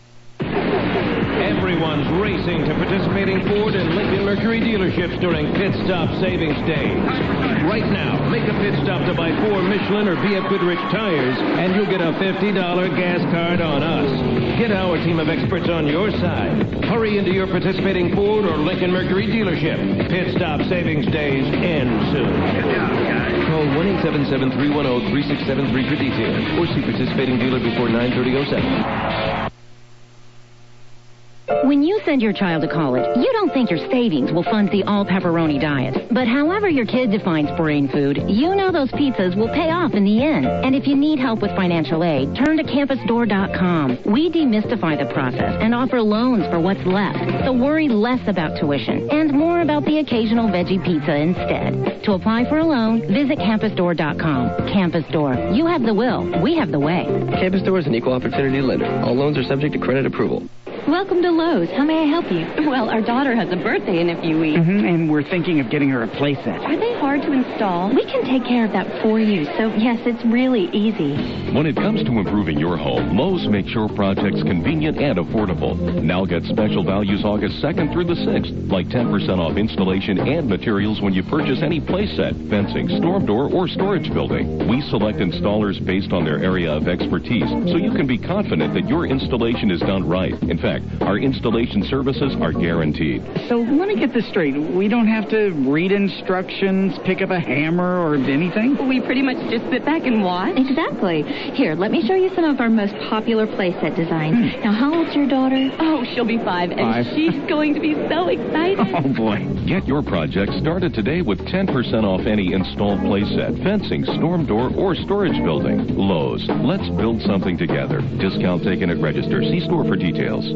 Everyone's racing to participating Ford and Lincoln Mercury dealerships during Pit Stop Savings Day. Right now, make a pit stop to buy 4 Michelin or B.F. Goodrich tires, and you'll get a $50 gas card on us. Get our team of experts on your side. Hurry into your participating Ford or Lincoln Mercury dealership. Pit Stop Savings Days end soon. Good job, guys. Call 1-877-310-3673 for details, or see participating dealer before 9/30/07. When you send your child to college, you don't think your savings will fund the all-pepperoni diet. But however your kid defines brain food, you know those pizzas will pay off in the end. And if you need help with financial aid, turn to campusdoor.com. We demystify the process and offer loans for what's left. So worry less about tuition and more about the occasional veggie pizza instead. To apply for a loan, visit campusdoor.com. Campus Door. You have the will. We have the way. Campus Door is an equal opportunity lender. All loans are subject to credit approval. Welcome to Lowe's. How may I help you? Well, our daughter has a birthday in a few weeks. And we're thinking of getting her a playset. Are they hard to install? We can take care of that for you. So, yes, it's really easy. When it comes to improving your home, Lowe's makes your projects convenient and affordable. Now get special values August 2nd through the 6th, like 10% off installation and materials when you purchase any playset, fencing, storm door, or storage building. We select installers based on their area of expertise, so you can be confident that your installation is done right. In fact, our installation services are guaranteed. So let me get this straight. We don't have to read instructions, pick up a hammer, or anything? We pretty much just sit back and watch. Exactly. Here, let me show you some of our most popular playset designs. Now, how old's your daughter? Oh, she'll be 5, and she's going to be so excited. Oh, boy. Get your project started today with 10% off any installed playset, fencing, storm door, or storage building. Lowe's. Let's build something together. Discount taken at register. See store for details.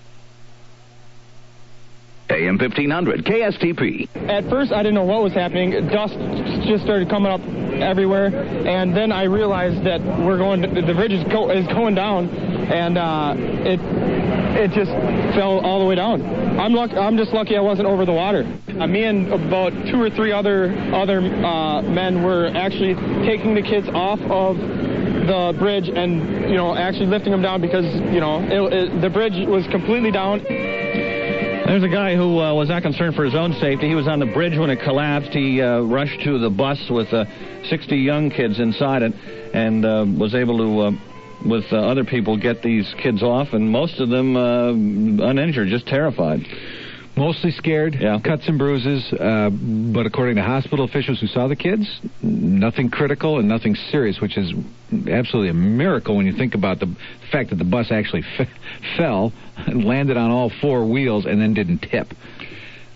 AM 1500 KSTP. At first, I didn't know what was happening. Dust just started coming up everywhere, and then I realized that the bridge is going down, and it just fell all the way down. I'm just lucky I wasn't over the water. Me and about 2 or 3 other men were actually taking the kids off of the bridge and actually lifting them down because the bridge was completely down. There's a guy who was not concerned for his own safety. He was on the bridge when it collapsed. He rushed to the bus with 60 young kids inside it and was able to, with other people, get these kids off, and most of them uninjured, just terrified. Mostly scared, cuts and bruises, but according to hospital officials who saw the kids, nothing critical and nothing serious, which is absolutely a miracle when you think about the fact that the bus actually fell and landed on all 4 wheels and then didn't tip.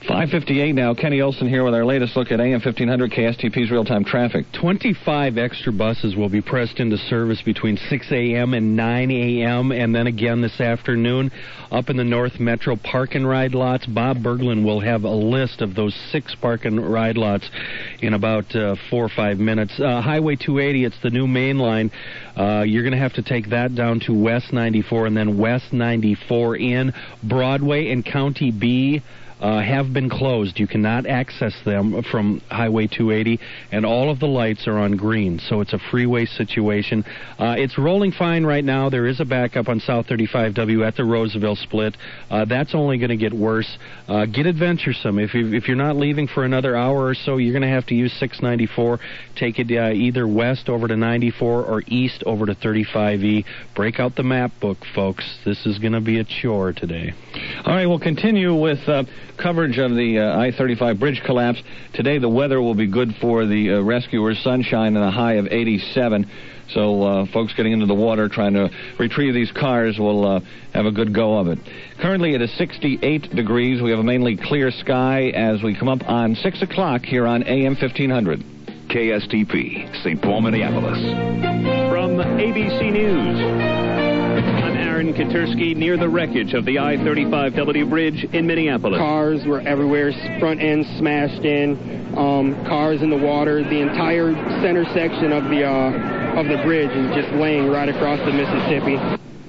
5:58 now. Kenny Olson here with our latest look at AM 1500 KSTP's real-time traffic. 25 extra buses will be pressed into service between 6 a.m. and 9 a.m. and then again this afternoon up in the North Metro park and ride lots. Bob Berglund will have a list of those 6 park and ride lots in about 4 or 5 minutes. Highway 280, it's the new main line. You're going to have to take that down to West 94 and then West 94 in. Broadway and County B have been closed. You cannot access them from Highway 280, and all of the lights are on green, so it's a freeway situation. It's rolling fine right now. There is a backup on South 35W at the Roseville split. That's only going to get worse. Get adventuresome. If you're not leaving for another hour or so, you're going to have to use 694. Take it either west over to 94 or east over to 35E. Break out the map book, folks. This is going to be a chore today. All right, we'll continue with coverage of the I-35 bridge collapse. Today the weather will be good for the rescuers, sunshine and a high of 87. So folks getting into the water trying to retrieve these cars will have a good go of it. Currently it is 68 degrees. We have a mainly clear sky as we come up on 6 o'clock here on AM 1500. KSTP, St. Paul, Minneapolis. From ABC News. Aaron Katersky near the wreckage of the I-35W bridge in Minneapolis. Cars were everywhere, front end smashed in, cars in the water. The entire center section of the bridge is just laying right across the Mississippi.